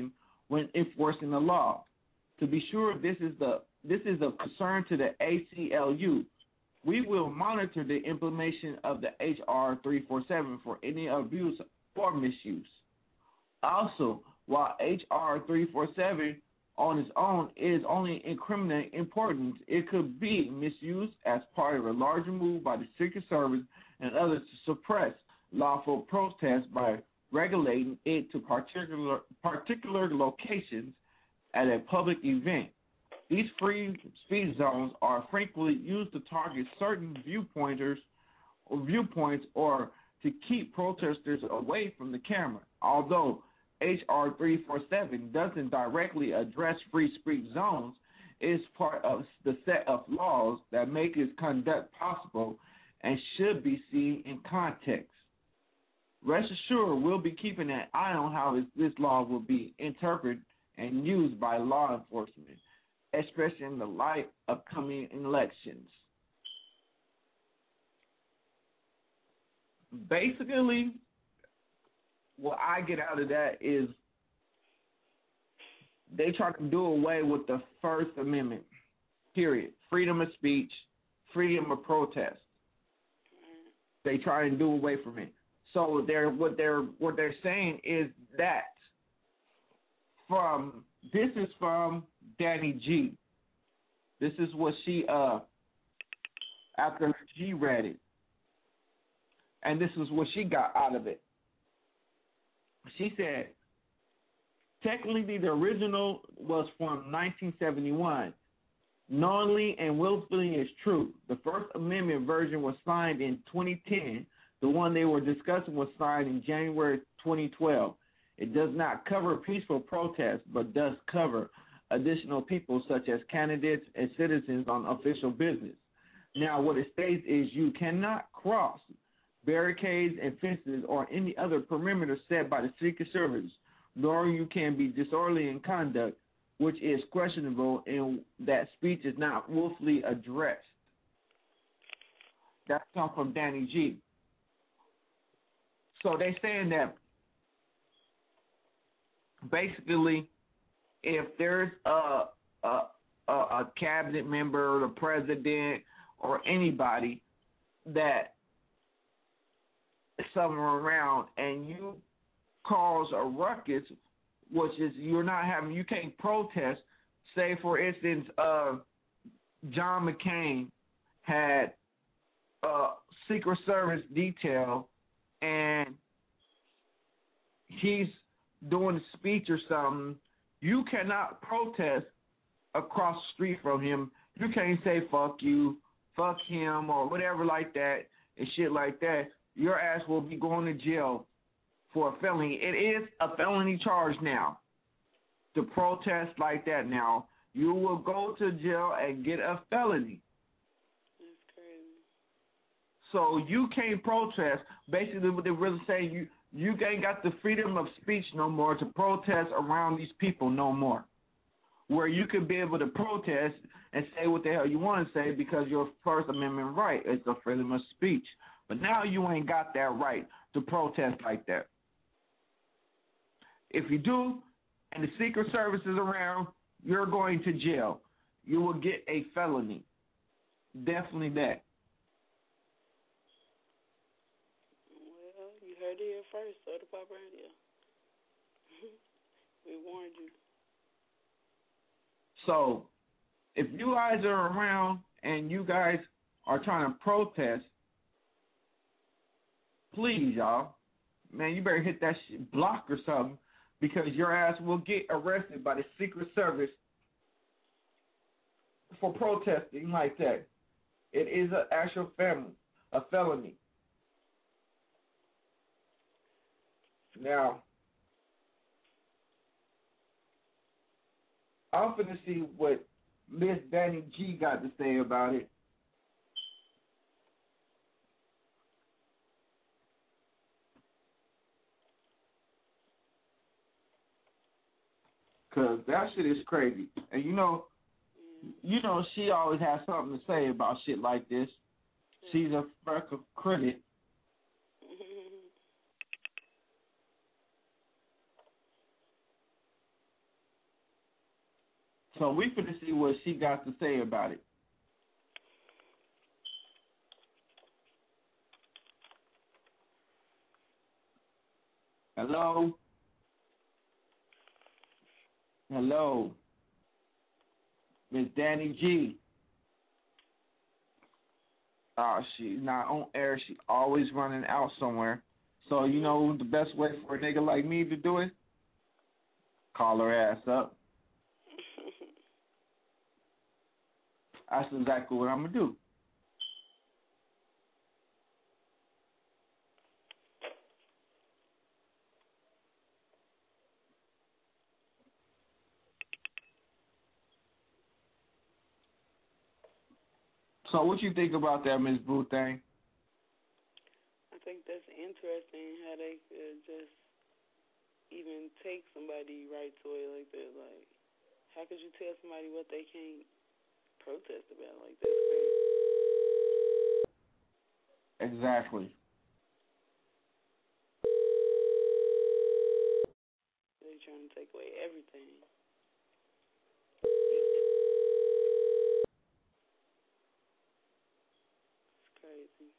when enforcing the law. To be sure, this is the this is of concern to the A C L U. We will monitor the implementation of the H R three forty-seven for any abuse or misuse. Also, while H R three forty-seven on its own is only incriminating importance, it could be misused as part of a larger move by the Secret Service and others to suppress lawful protests by regulating it to particular particular locations at a public event. These free speech zones are frequently used to target certain viewpointers or viewpoints or to keep protesters away from the camera. Although H R three forty-seven doesn't directly address free speech zones, it is part of the set of laws that make its conduct possible and should be seen in context. Rest assured, we'll be keeping an eye on how this, this law will be interpreted and used by law enforcement, especially in the light of coming elections. Basically, what I get out of that is they try to do away with the First Amendment, period. Freedom of speech, freedom of protest. They try and do away from it. So they're what they're what they're saying is that from this is from Danny G. This is what she uh after she read it. And this is what she got out of it. She said, technically the original was from nineteen seventy-one. Knowingly and willfully is true. The First Amendment version was signed in twenty ten. The one they were discussing was signed in January twenty twelve. It does not cover peaceful protests, but does cover additional people such as candidates and citizens on official business. Now, what it states is you cannot cross barricades and fences or any other perimeter set by the Secret Service, nor you can be disorderly in conduct, which is questionable in that speech is not willfully addressed. That comes from Danny G. So they're saying that basically if there's a, a, a, a cabinet member or the president or anybody that somewhere around and you cause a ruckus, which is you're not having, you can't protest. Say, for instance, uh, John McCain had a Secret Service detail and he's doing a speech or something. You cannot protest across the street from him. You can't say fuck you, fuck him, or whatever like that and shit like that. Your ass will be going to jail for a felony. It is a felony charge now to protest like that now. You will go to jail and get a felony. That's crazy. So you can't protest. Basically what they're really saying, you, you ain't got the freedom of speech no more to protest around these people no more. Where you could be able to protest and say what the hell you want to say because your First Amendment right is the freedom of speech. But now you ain't got that right to protest like that. If you do, and the Secret Service is around, you're going to jail. You will get a felony. Definitely that. Well, you heard it here first, Soda Pop Radio. We warned you. So, if you guys are around and you guys are trying to protest, please, y'all, man, you better hit that shit block or something because your ass will get arrested by the Secret Service for protesting like that. It is an actual felony, a felony. Now, I'm finna see what Miss Danny G got to say about it. Cause that shit is crazy, and you know, you know she always has something to say about shit like this. She's a fucking critic. So we finna see what she got to say about it. Hello? Hello? Miss Danny G. Oh, she's not on air. She's always running out somewhere. So you know the best way for a nigga like me to do it? Call her ass up. That's exactly what I'm going to do. So what you think about that, Miss Boo thing? I think that's interesting how they could just even take somebody right to it like that. Like, how could you tell somebody what they can't protest about? Like, that's crazy. Exactly. They trying to take away everything. It's crazy.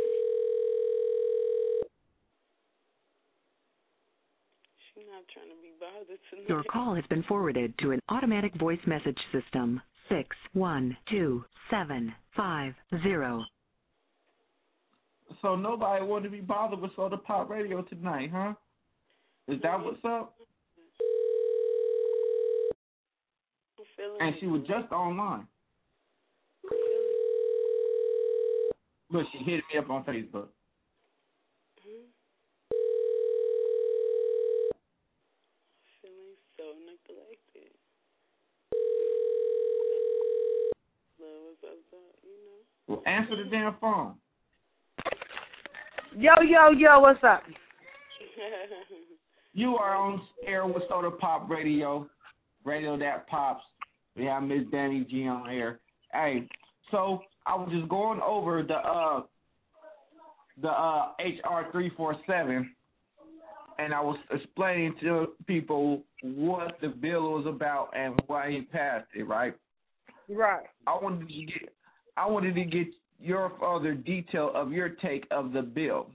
She's not trying to be bothered tonight. Your call has been forwarded to an automatic voice message system. Six one two seven five zero. So nobody wanted to be bothered with Soda Pop Radio tonight, huh? Is that what's up? And she was just online. Look, she hit me up on Facebook. Feeling so neglected. Love was up, you know. Well, answer the damn phone. Yo, yo, yo, what's up? You are on air with Soda Pop Radio, Radio That Pops. We have Miss Danny G on air. Hey, so I was just going over the uh the uh H R three forty-seven, and I was explaining to people what the bill was about and why he passed it. Right. Right. I wanted to get I wanted to get your further detail of your take of the bill.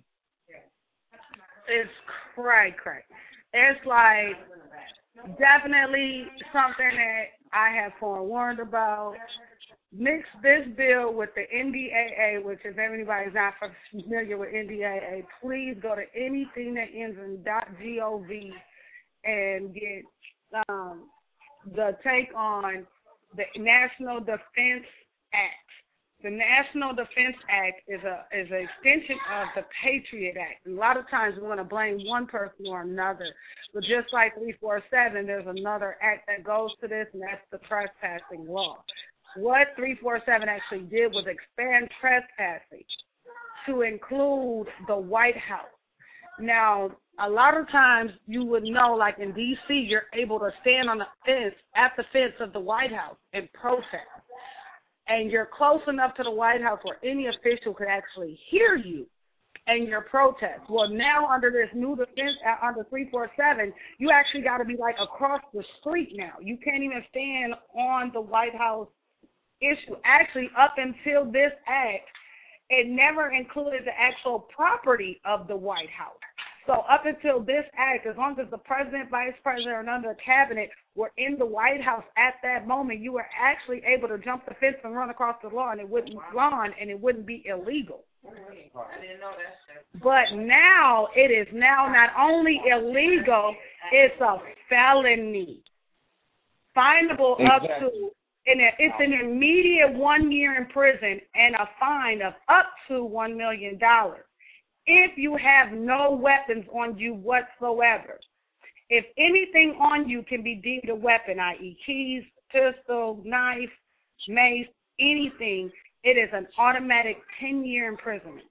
It's cray cray. It's like definitely something that I have forewarned about. Mix this bill with the N D A A, which if anybody's not familiar with N D A A, please go to anything that ends in .gov and get um, the take on the National Defense Act. The National Defense Act is a is an extension of the Patriot Act. And a lot of times we want to blame one person or another. But just like three forty-seven, there's another act that goes to this, and that's the trespassing law. What three forty-seven actually did was expand trespassing to include the White House. Now, a lot of times you would know, like in D C, you're able to stand on the fence, at the fence of the White House and protest. And you're close enough to the White House where any official could actually hear you and your protest. Well, now under this new defense, uh, under three forty-seven, you actually got to be like across the street now. You can't even stand on the White House issue. Actually, up until this act, it never included the actual property of the White House. So up until this act, as long as the president, vice president, or another cabinet were in the White House at that moment, you were actually able to jump the fence and run across the law, and it wouldn't lawn, and it wouldn't be illegal. I didn't know that. But now it is now not only illegal, it's a felony, finable exactly. up to, and it's an immediate one year in prison and a fine of up to one million dollars. If you have no weapons on you whatsoever. If anything on you can be deemed a weapon, that is keys, pistol, knife, mace, anything, it is an automatic ten-year imprisonment.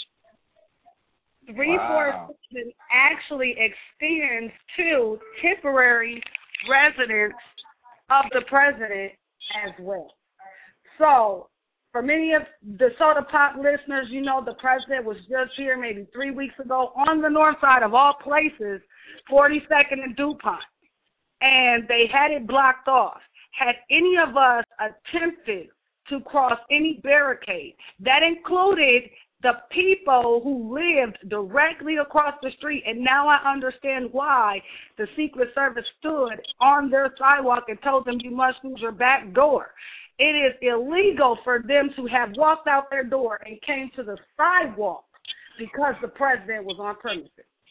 three forty-seven wow. actually extends to temporary residence of the president as well. So, for many of the Soda Pop listeners, you know the president was just here maybe three weeks ago on the north side of all places, forty-second and DuPont. And they had it blocked off. had any of us attempted to cross any barricade, that included the people who lived directly across the street, and now I understand why the Secret Service stood on their sidewalk and told them you must use your back door. It is illegal for them to have walked out their door and came to the sidewalk because the president was on premises.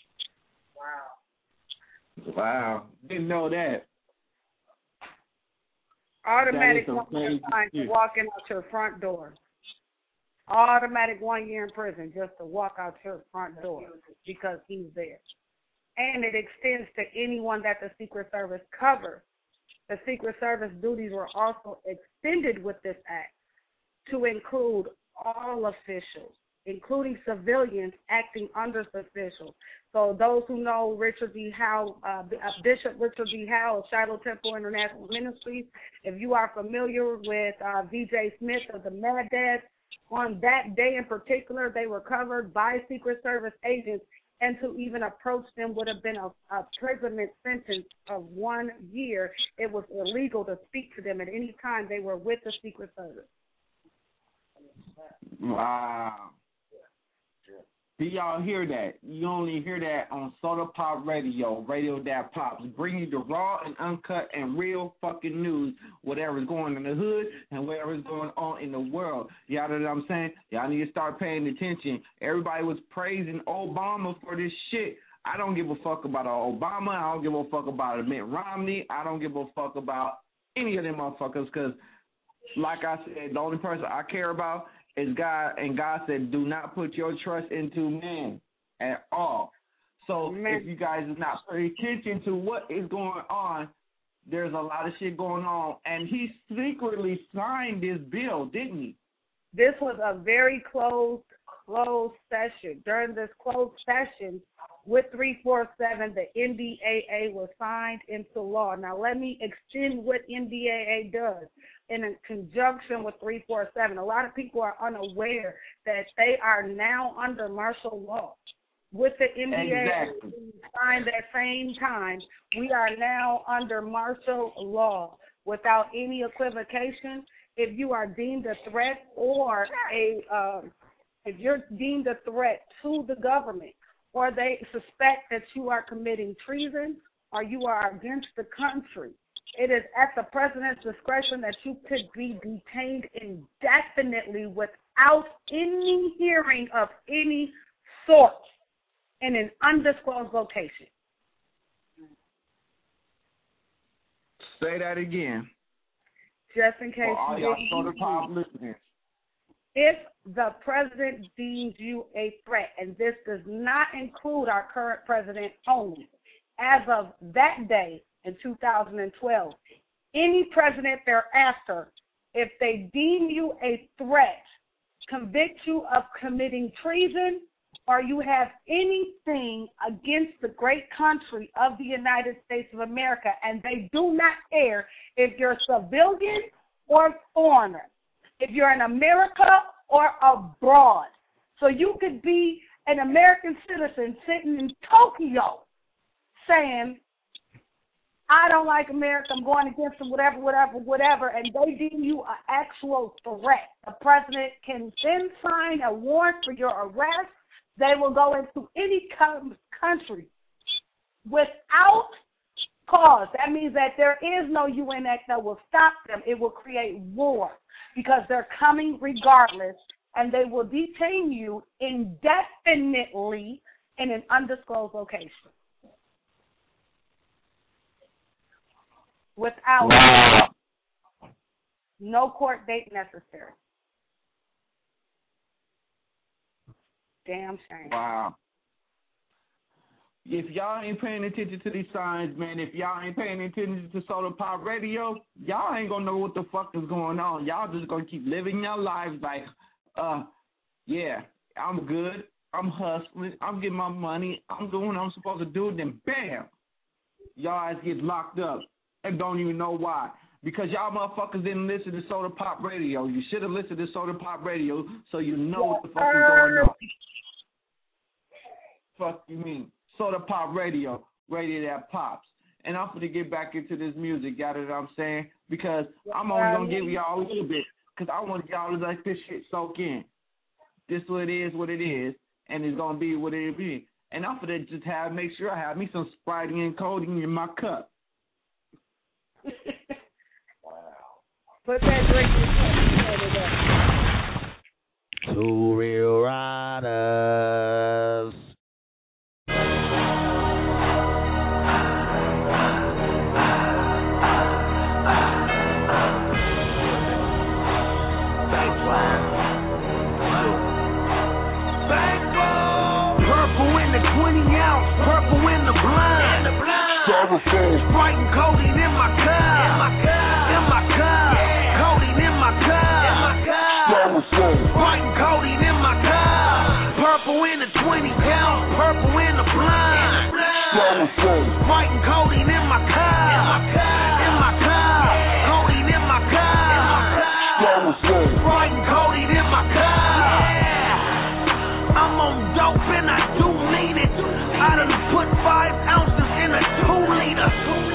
Wow. Wow. Didn't know that. Automatic That is some one fine crazy for walking out your front door. Automatic one year in prison just to walk out your front door because he's there. And it extends to anyone that the Secret Service covers. The Secret Service duties were also extended with this act to include all officials, including civilians acting under officials. So those who know Richard D. Howe, uh, Bishop Richard D. Howe of Shiloh Temple International Ministries, if you are familiar with uh, V J Smith of the Mad Dads, on that day in particular, they were covered by Secret Service agents, and to even approach them would have been a, a imprisonment sentence of one year. It was illegal to speak to them at any time they were with the Secret Service. Wow. Do y'all hear that? You only hear that on Soda Pop Radio, Radio That Pops, bringing you the raw and uncut and real fucking news, whatever's going in the hood and whatever's going on in the world. Y'all know what I'm saying? Y'all need to start paying attention. Everybody was praising Obama for this shit. I don't give a fuck about Obama. I don't give a fuck about Mitt Romney. I don't give a fuck about any of them motherfuckers because, like I said, the only person I care about is God, and God said, do not put your trust into man at all. So if you guys are not paying attention to what is going on, there's a lot of shit going on. And he secretly signed this bill, didn't he? This was a very closed, closed session. During this closed session with three forty-seven, the N D A A was signed into law. Now, let me extend what N D A A does in conjunction with three forty-seven. A lot of people are unaware that they are now under martial law. With the N D A A exactly. signed at the same time, we are now under martial law without any equivocation. If you are deemed a threat or a, uh, if you're deemed a threat to the government, or they suspect that you are committing treason or you are against the country, it is at the president's discretion that you could be detained indefinitely without any hearing of any sort in an undisclosed location. Say that again. Just in case For all you y'all Soda Pop listeners. If the president deems you a threat, and this does not include our current president only, as of that day in two thousand twelve, any president thereafter, if they deem you a threat, convict you of committing treason, or you have anything against the great country of the United States of America, and they do not care if you're civilian or foreigner, if you're in America or abroad. So you could be an American citizen sitting in Tokyo saying, I don't like America, I'm going against them, whatever, whatever, whatever, and they deem you an actual threat. The president can then sign a warrant for your arrest. They will go into any country without cause. That means that there is no U N act that will stop them. It will create war because they're coming regardless, and they will detain you indefinitely in an undisclosed location without wow. no court date necessary. Damn shame. Wow. If y'all ain't paying attention to these signs, man, if y'all ain't paying attention to Soda Pop Radio, y'all ain't gonna know what the fuck is going on. Y'all just gonna keep living your lives like, uh, yeah, I'm good, I'm hustling, I'm getting my money, I'm doing what I'm supposed to do, then bam, y'all ass get locked up and don't even know why. Because y'all motherfuckers didn't listen to Soda Pop Radio. You should have listened to Soda Pop Radio so you know what the fuck is going on. Fuck you mean? Soda Pop Radio, radio that pops. and I'm gonna get back into this music. You know what I'm saying? Because I'm only gonna give y'all a little bit, because I want y'all to let this shit soak in. This what it is, what it is, and it's gonna be what it be. And I'm gonna just have make sure I have me some Sprite and codeine in my cup. Put that drink in the cup. Two real riders. Purple in the twenty ounce, purple in the blind. Sprite and codeine in my cup. In my cup. In my cup. Codeine in my cup. Sprite and codeine in my cup. Purple in the twenty ounce, purple in the blind. Sprite and codeine in my cup. In my cup. In my cup. Codeine in my cup. Sprite and codeine in my cup. I'm on dope and I do need it. I done put five ounces in a two liter.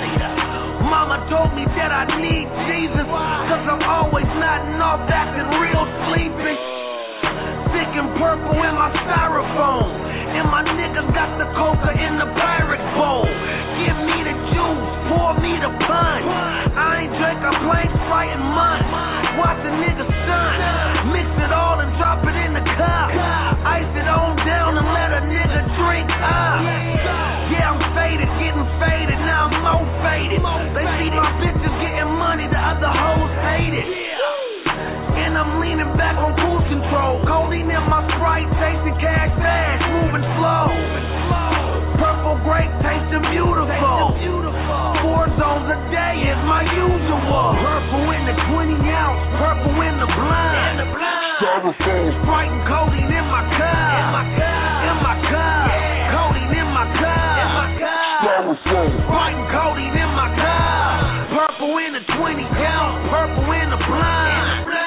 Mama told me that I need Jesus, cause I'm always nodding off, acting real sleepy. Thick and purple in my styrofoam, and my niggas got the coca in the pirate bowl. Give me the juice, pour me the punch. I ain't drink a plain Sprite in months. Watch a nigga stunt, mix it all and drop it in the cup. Ice it on down and let a nigga drink up. Yeah, I'm faded, getting faded, now I'm more faded. They see my bitches getting money, the other hoes hate it. And I'm leaning back on cruise control, codeine in my Sprite, tasting cash fast, moving slow. Purple grape tasting beautiful. Four zones a day is my usual. Purple in the twenty ounce, purple in the blind. Sprite and codeine in my cup. In my cup. In my cup. Codeine in my cup. Sprite and codeine in my cup. Purple in the twenty ounce, purple in the blind.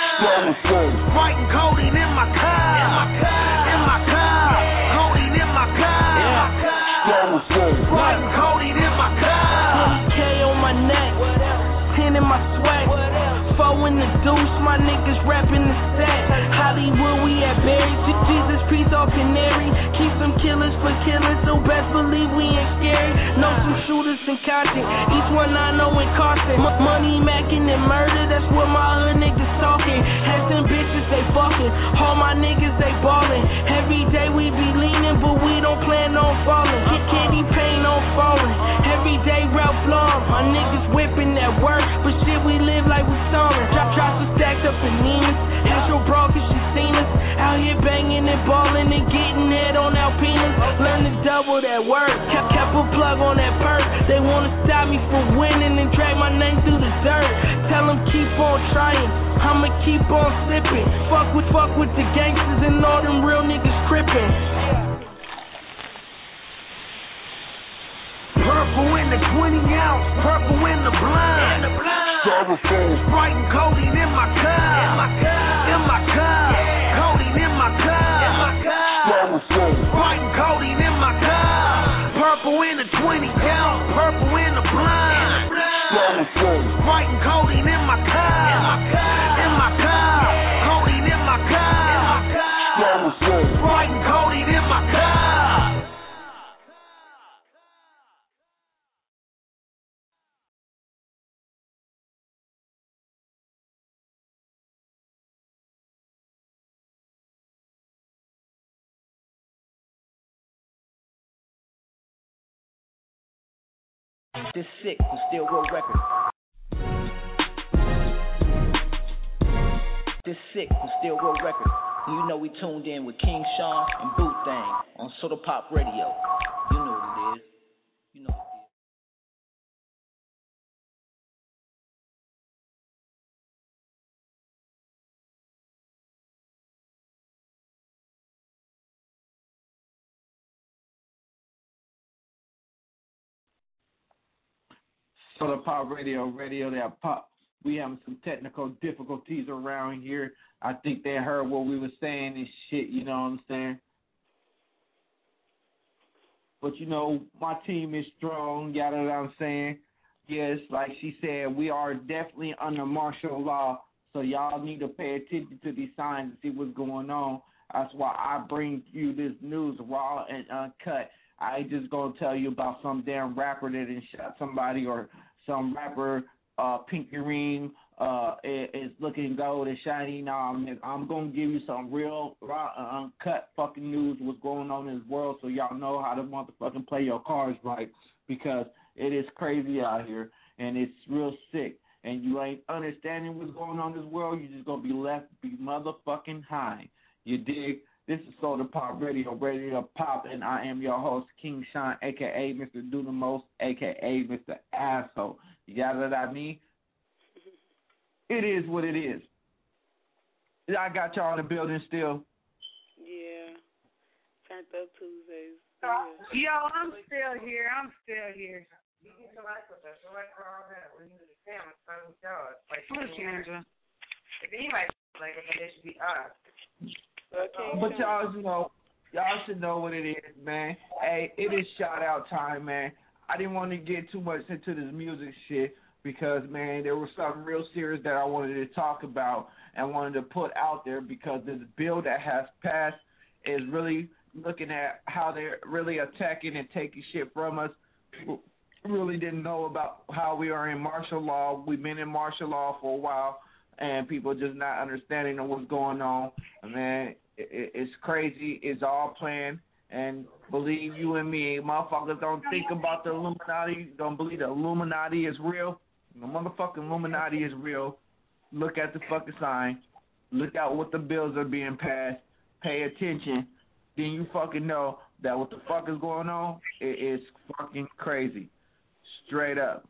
Sprite and codeine in my cup. In my cup. In my cup. Codeine in my cup. Sprite and codeine in my cup. twenty K on my neck, ten in my swag. Four in the deuce, my niggas rapping the set. Hollywood, we at Barry. Jesus, priest, all canary. Keep some killers for killers, so best believe we ain't scary. Know some shooters and content, each one I know in Carson. M- money, macking, and murder, that's what my hood niggas talking. Had them bitches, they fucking. All my niggas, they ballin'. Every day we be leaning, but we don't plan on falling. Get candy paint on falling. Every day Ralph Lauren. My niggas whipping that work, but shit, we live like we saw. Drop, drop some stacked up in Neiman's. Ask your bro cause she seen us. Out here banging and balling and getting head on Alpinas. Learn to double that work. Kept, kept a plug on that perk. They wanna stop me from winning and drag my name through the dirt. Tell them keep on trying, I'ma keep on sipping. Fuck with, fuck with the gangsters and all them real niggas crippin'. Purple in the twenty ounce, purple in the blind. Sprite and codeine in my cup. In my cup. In my cup. Codeine in my cup. Sprite and codeine in my cup. Purple in the twenty ounce, purple in the blind. Sprite and codeine in my cup. In my cup. In my cup. Codeine in my cup. Sprite and codeine in my cup. This sick from Still Real Records. This sick from Still Real Records. You know we tuned in with King Sean and Boot Thang on Soda Pop Radio. You know what it is. You know what it is. Soda Pop Radio, radio that pop. We having some technical difficulties around here. I think they heard what we were saying and shit, you know what I'm saying? but you know, my team is strong, you know what I'm saying? Yes, like she said, we are definitely under martial law, so y'all need to pay attention to these signs and see what's going on. That's why I bring you this news raw and uncut. I ain't just gonna tell you about some damn rapper that done shot somebody or some rapper uh Pinky Ring uh is looking gold and shiny. Now I'm I'm gonna give you some real raw and uncut fucking news what's going on in this world so y'all know how to motherfucking play your cards right, because it is crazy out here and it's real sick and you ain't understanding what's going on in this world, you're just gonna be left be motherfucking high. You dig? This is Soda Pop Radio, ready to pop, and I am your host, King Sean, a k a. Mister Do the Most, a k a. Mister Asshole. You got what I mean? It is what it is. I got y'all in the building still. Yeah. Turned up Tuesdays. Uh, yo, I'm still here. I'm still here. Who's Kendra? Anybody like it, it should be us. But y'all, you know, y'all should know what it is, man. Hey, it is shout out time, man. I didn't want to get too much into this music shit because, man, there was something real serious that I wanted to talk about and wanted to put out there because this bill that has passed is really looking at how they're really attacking and taking shit from us. People really didn't know about how we are in martial law. We've been in martial law for a while, and people just not understanding of what's going on. Man, it, it's crazy. It's all planned. And believe you and me, motherfuckers don't think about the Illuminati, don't believe the Illuminati is real. The motherfucking Illuminati is real. Look at the fucking sign. Look at what the bills are being passed. Pay attention. Then you fucking know that what the fuck is going on, it is fucking crazy. Straight up.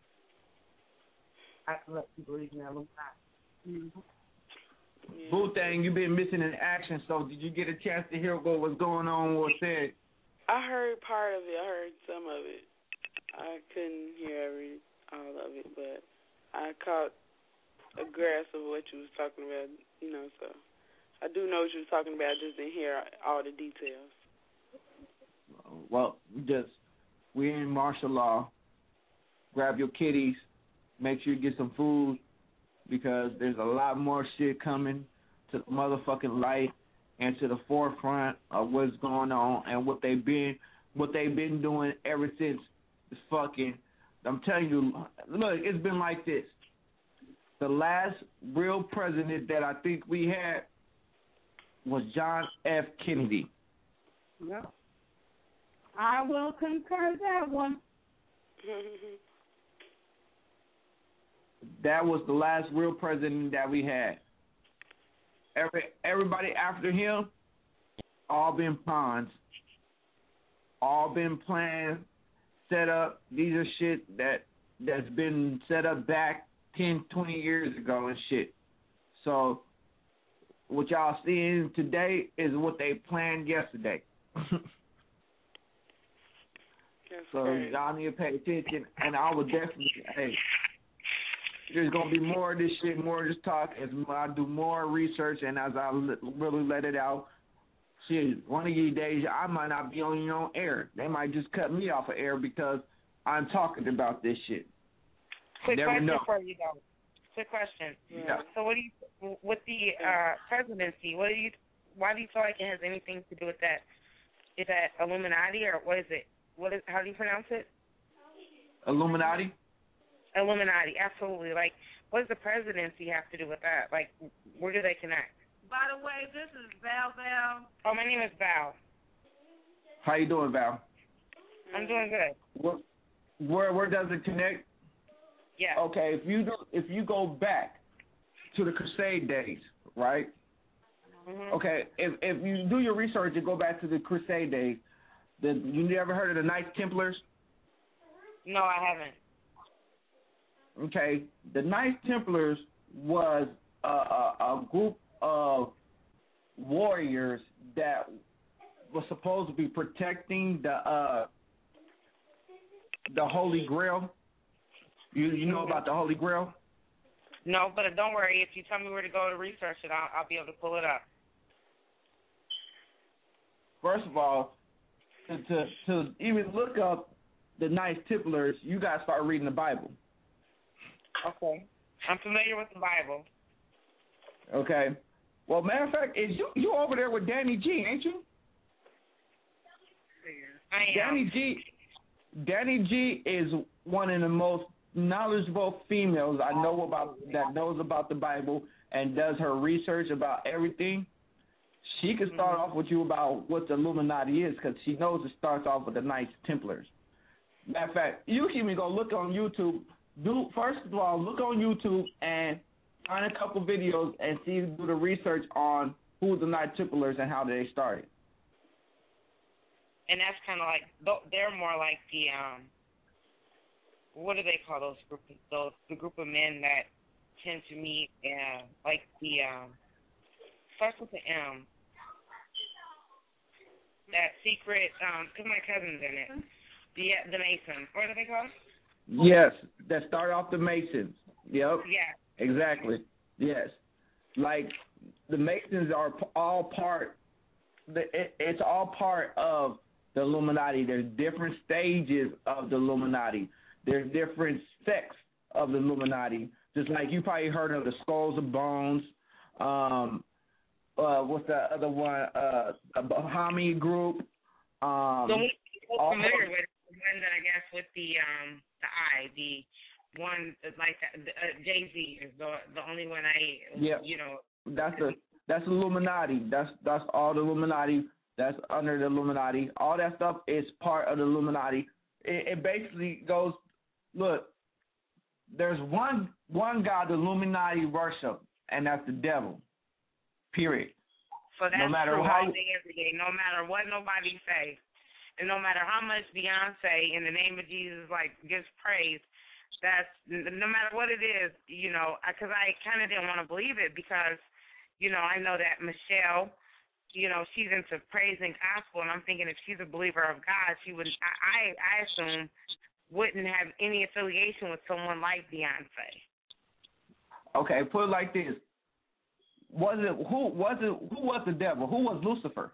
I can let people read that Illuminati. Mm-hmm. Yeah. Boo thing, you've been missing in action, so did you get a chance to hear what was going on or said? I heard part of it. I heard some of it. I couldn't hear every all of it, but I caught a grasp of what you was talking about, you know, so I do know what you was talking about, just didn't hear all the details. Well, just, we're in martial law. Grab your kitties. Make sure you get some food, because there's a lot more shit coming to the motherfucking light and to the forefront of what's going on and what they've been what they've been doing ever since the fucking, I'm telling you, look, it's been like this. The last real president that I think we had was John F. Kennedy. Yeah. I will concur that one. That was the last real president that we had. Every everybody after him, all been pawns. All been planned, set up. These are shit that, that's been set up back ten, twenty years ago and shit. So what y'all seeing today is what they planned yesterday. So y'all need to pay attention, and I would definitely, hey, there's going to be more of this shit, more of this talk as I do more research and as I really let it out. Shit, one of these days I might not be on your own air. They might just cut me off of air because I'm talking about this shit. Quick Never question know. for you, though. Quick question. Yeah. So what do you, with the uh, presidency, what do you, why do you feel like it has anything to do with that? Is that Illuminati or what is it? What is, how do you pronounce it? Illuminati? Illuminati, absolutely. Like, what does the presidency have to do with that? Like, where do they connect? By the way, this is Val Val. Oh, my name is Val. How you doing, Val? I'm doing good. Where, where where does it connect? Yeah. Okay, if you do, if you go back to the Crusade days, right? Mm-hmm. Okay, if if you do your research and go back to the Crusade days, then you never heard of the Knights Templars? No, I haven't. Okay, the Knights Templars was a, a, a group of warriors that was supposed to be protecting the uh, the Holy Grail. You you know about the Holy Grail? No, but don't worry. If you tell me where to go to research it, I'll, I'll be able to pull it up. First of all, to, to to even look up the Knights Templars, you got to start reading the Bible. Okay. I'm familiar with the Bible. Okay. Well, matter of fact, is you you over there with Danny G, ain't you? I am. Danny G. Danny G is one of the most knowledgeable females I know about that knows about the Bible and does her research about everything. She can start mm-hmm. off with you about what the Illuminati is because she knows it starts off with the Knights Templars. Matter of fact, you can even go look on YouTube. Do first of all look on YouTube and find a couple videos and see do the research on who the Knights Templars and how they started. And that's kind of like they're more like the um, what do they call those group those the group of men that tend to meet uh, like the um, starts with the M. That secret, um, because my cousin's in it. The the Masons. What are they called? Yes, that start off the Masons. Yep. Yeah. Exactly. Yes. Like the Masons are all part. It, it's all part of the Illuminati. There's different stages of the Illuminati. There's different sects of the Illuminati. Just like you probably heard of the Skulls of Bones. Um, uh, what's the other one? Uh, a Bahami group. Um, the one familiar with the one that I guess with the um the eye, the one like the, uh, Jay Z is the the only one I yeah. you know. That's the that's Illuminati. That's that's all the Illuminati. That's under the Illuminati. All that stuff is part of the Illuminati. It, it basically goes. Look, there's one one God the Illuminati worship, and that's the devil. Period. So that's no matter true how, all day, every day. No matter what nobody says, and no matter how much Beyonce in the name of Jesus like gives praise, that's no matter what it is, you know. Because I kind of didn't want to believe it because, you know, I know that Michelle, you know, she's into praise and gospel, and I'm thinking if she's a believer of God, she would. I I assume wouldn't have any affiliation with someone like Beyonce. Okay, put it like this. Was it who was it who was the devil? Who was Lucifer?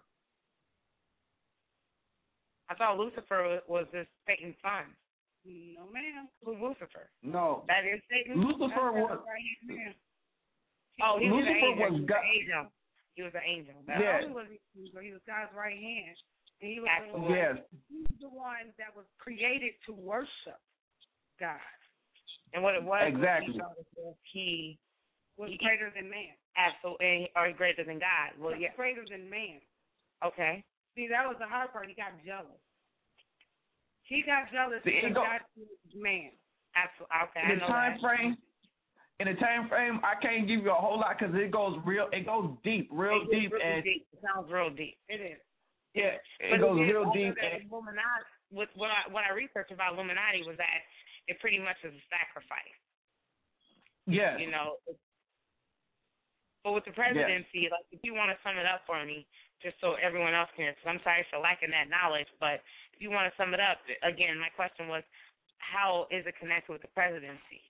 I thought Lucifer was this Satan's son. No, ma'am. Who's Lucifer? No. That is Satan? Lucifer was right. Oh, he Lucifer was, was an God. angel. He was an angel. That's yes. He was, he was God's right hand. And he was Absolutely. the, yes. he was the one that was created to worship God. And what it was, exactly. he was he, greater than man. Absolutely, or greater than God. Well, yeah. Greater than man. Okay. See, that was the hard part. He got jealous. He got jealous See, because go, God was man. Absolutely. Okay. In I know the time that. frame, in the time frame, I can't give you a whole lot because it goes real. It goes deep, real it deep, really and deep. It sounds real deep. It is. Yeah, it but goes it real deep. And Illuminati. With what I what I researched about Illuminati was that it pretty much is a sacrifice. Yeah. You know. But with the presidency, yes. like if you want to sum it up for me, just so everyone else can, because I'm sorry for lacking that knowledge, but if you want to sum it up, again, my question was, how is it connected with the presidency?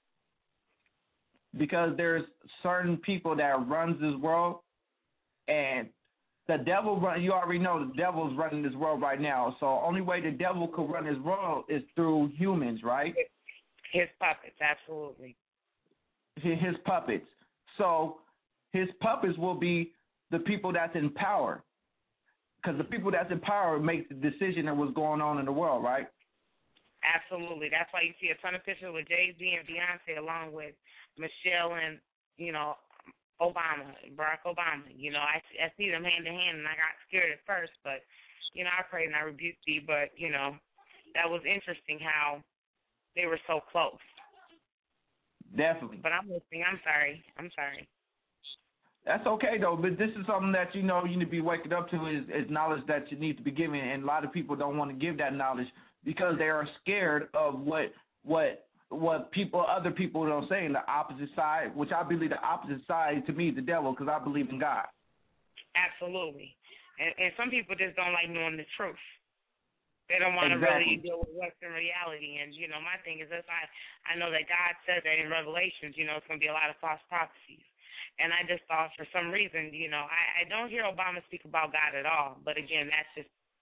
Because there's certain people that runs this world, and the devil run. You already know the devil's running this world right now. So only way the devil could run this world is through humans, right? His puppets, absolutely. His puppets. So his puppets will be the people that's in power, because the people that's in power make the decision of what's going on in the world, right? Absolutely. That's why you see a ton of pictures with Jay-Z and Beyonce along with Michelle and, you know, Obama, Barack Obama. You know, I, I see them hand in hand, and I got scared at first, but, you know, I prayed and I rebuked thee, but, you know, that was interesting how they were so close. Definitely. But I'm listening. I'm sorry. I'm sorry. That's okay, though, but this is something that, you know, you need to be waking up to is, is knowledge that you need to be given, and a lot of people don't want to give that knowledge because they are scared of what what what people, other people don't say in the opposite side, which I believe the opposite side to me is the devil because I believe in God. Absolutely. And, and some people just don't like knowing the truth. They don't want exactly. to really deal with Western reality. And, you know, my thing is this, I, I know that God said that in Revelations, you know, it's going to be a lot of false prophecies. And I just thought for some reason, you know, I, I don't hear Obama speak about God at all. But, again, that's just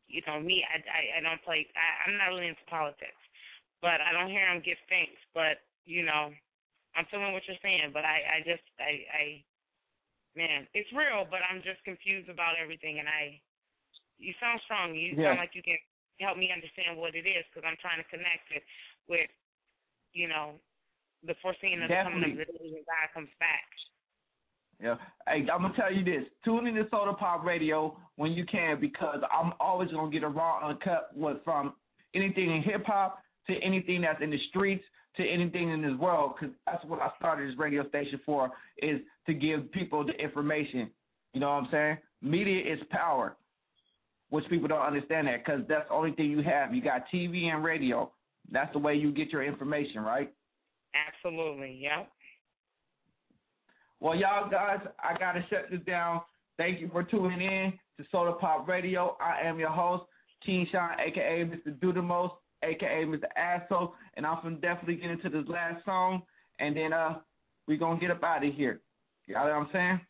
you know, me, I, I, I don't play, I, I'm not really into politics, but I don't hear them give thanks. But, you know, I'm feeling what you're saying, but I, I just, I, I, man, it's real, but I'm just confused about everything. And I, you sound strong. You yeah. sound like you can help me understand what it is, because I'm trying to connect it with, you know, the foreseeing of the coming of the day when God comes back. Yeah. Hey, I'm going to tell you this. Tune in to Soda Pop Radio when you can, because I'm always going to get a raw uncut with, from anything in hip-hop to anything that's in the streets to anything in this world, because that's what I started this radio station for, is to give people the information. You know what I'm saying? Media is power, which people don't understand that, because that's the only thing you have. You got T V and radio. That's the way you get your information, right? Absolutely, yeah. Well, y'all guys, I got to shut this down. Thank you for tuning in to Soda Pop Radio. I am your host, King Sean, a k a. Mister Dudamos, a k a. Mister Asshole, and I'm going to definitely get into this last song, and then uh, we're going to get up out of here. Y'all know what I'm saying?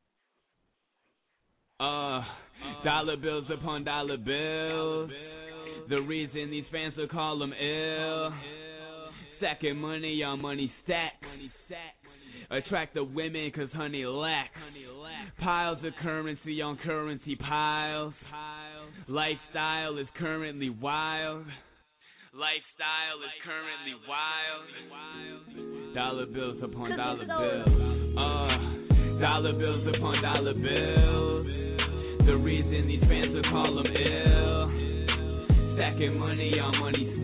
Uh, dollar bills upon dollar bills. The reason these fans will call them ill. Second money on money stack. Attract the women cause honey lack. Piles of currency on currency piles. Lifestyle is currently wild. Lifestyle is currently wild. Dollar bills upon dollar bills. Uh, dollar bills upon dollar bills. The reason these fans will call them ill. Stacking money on money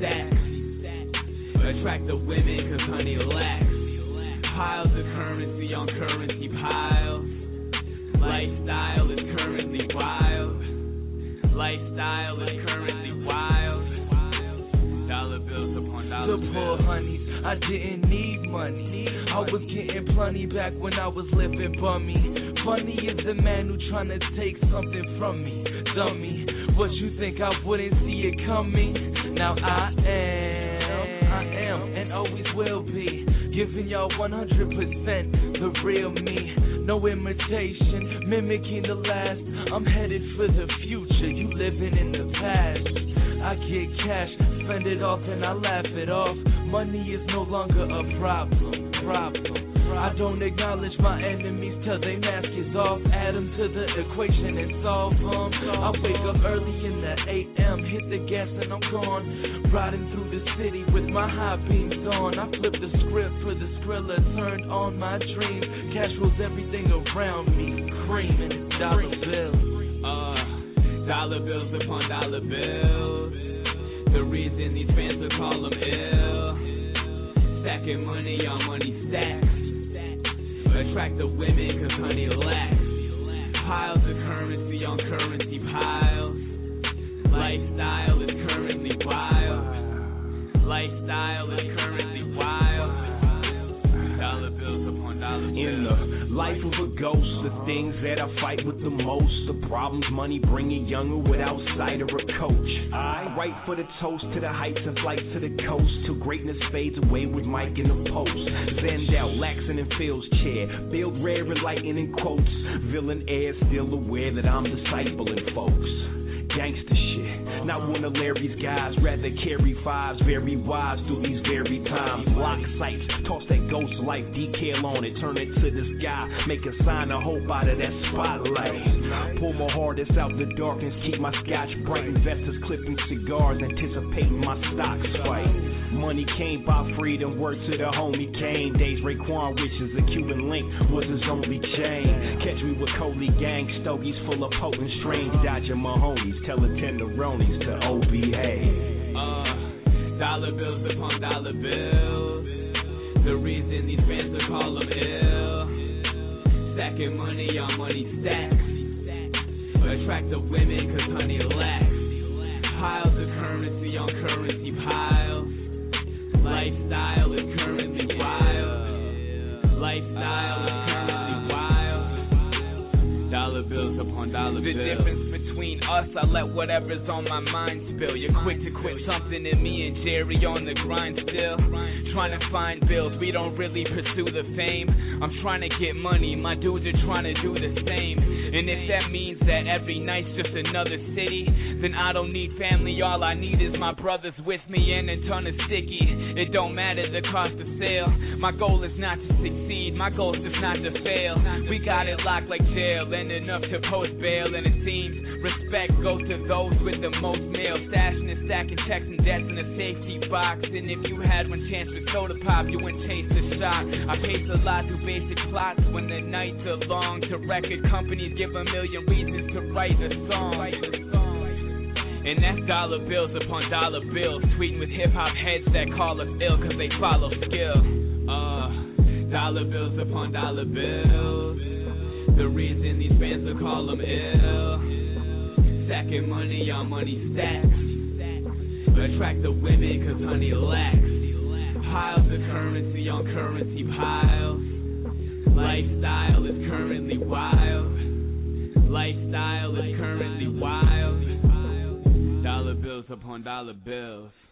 stacks. Attract the women cause honey lacks. Piles of currency on currency piles. Lifestyle is currently wild. Lifestyle is currently wild. Dollar bills upon dollar bills. The poor honeys, I didn't need money. I was getting plenty back when I was living bummy. Funny is the man who tryna take something from me. Dummy, what you think I wouldn't see it coming? Now I am, I am, and always will be. Giving y'all one hundred percent the real me. No imitation, mimicking the last. I'm headed for the future, you living in the past. I get cash, spend it off and I laugh it off. Money is no longer a problem, problem. I don't acknowledge my enemies till they mask is off. Add them to the equation and solve them. I wake up early in the A M, hit the gas and I'm gone. Riding through the city with my high beams on. I flip the script for the Skrilla, turned on my dream. Cash rules everything around me, cream and it's dollar bills. Uh, dollar bills upon dollar bills. The reason these fans will call them ill. Stacking money on money stacks. Attract the women cause honey lacks. Piles of currency on currency piles. Lifestyle is currently wild. Lifestyle is currently wild. Dollar bills upon dollar bills. In the life of a ghost, the things that I fight with the most, the problems money bringing younger without sight or a coach. I write for the toast to the heights and flights to the coast, till greatness fades away with Mike in the post. Zenned out, laxing in Phil's chair, build rare and lightning quotes. Villain air still aware that I'm discipling folks. Gangsta shit, not one of Larry's guys. Rather carry fives, very wise through these very times. Lock sights, toss that ghost life decal on it, turn it to the sky, make a sign of hope out of that spotlight. Pull my hardest out the darkness, keep my scotch bright. Investors clipping cigars, anticipating my stocks fight. Money came by freedom, word to the homie Kane. Days Raekwon wishes a Cuban link was his only chain. Catch me with Coley gang, stogies full of potent strains. Dodging my homies, telling tenderonis to O B A. Uh, dollar bills upon dollar bills. The reason these fans will call them ill. Stacking money on money stacks. Attract the women cause honey lacks. Piles of currency on currency piles. Lifestyle is currently wild. Lifestyle is currently wild. Dollar bills upon dollar the bills. The difference between us, I let whatever's on my mind spill. You're quick to quit something and me and Jerry on the grind still. Trying to find bills, we don't really pursue the fame. I'm trying to get money, my dudes are trying to do the same. And if that means that every night's just another city, then I don't need family, all I need is my brothers with me and a ton of sticky. It don't matter the cost of sale, my goal is not to succeed, my goal is just not to fail. We got it locked like jail and enough to post bail. And it seems respect goes to those with the most mail, stashing and stacking checks and debts in a safety box. And if you had one chance for soda pop, you wouldn't chase the shot. I pace a lot through basic plots when the nights are long. To record companies give a million reasons to write a song. And that's dollar bills upon dollar bills, tweeting with hip-hop heads that call us ill cause they follow skill. Uh, dollar bills upon dollar bills, the reason these fans will call them ill. Stacking money on money stacks, attract the women cause honey lacks. Piles of currency on currency piles, lifestyle is currently wild. Lifestyle is currently wild. Dollar bills upon dollar bills.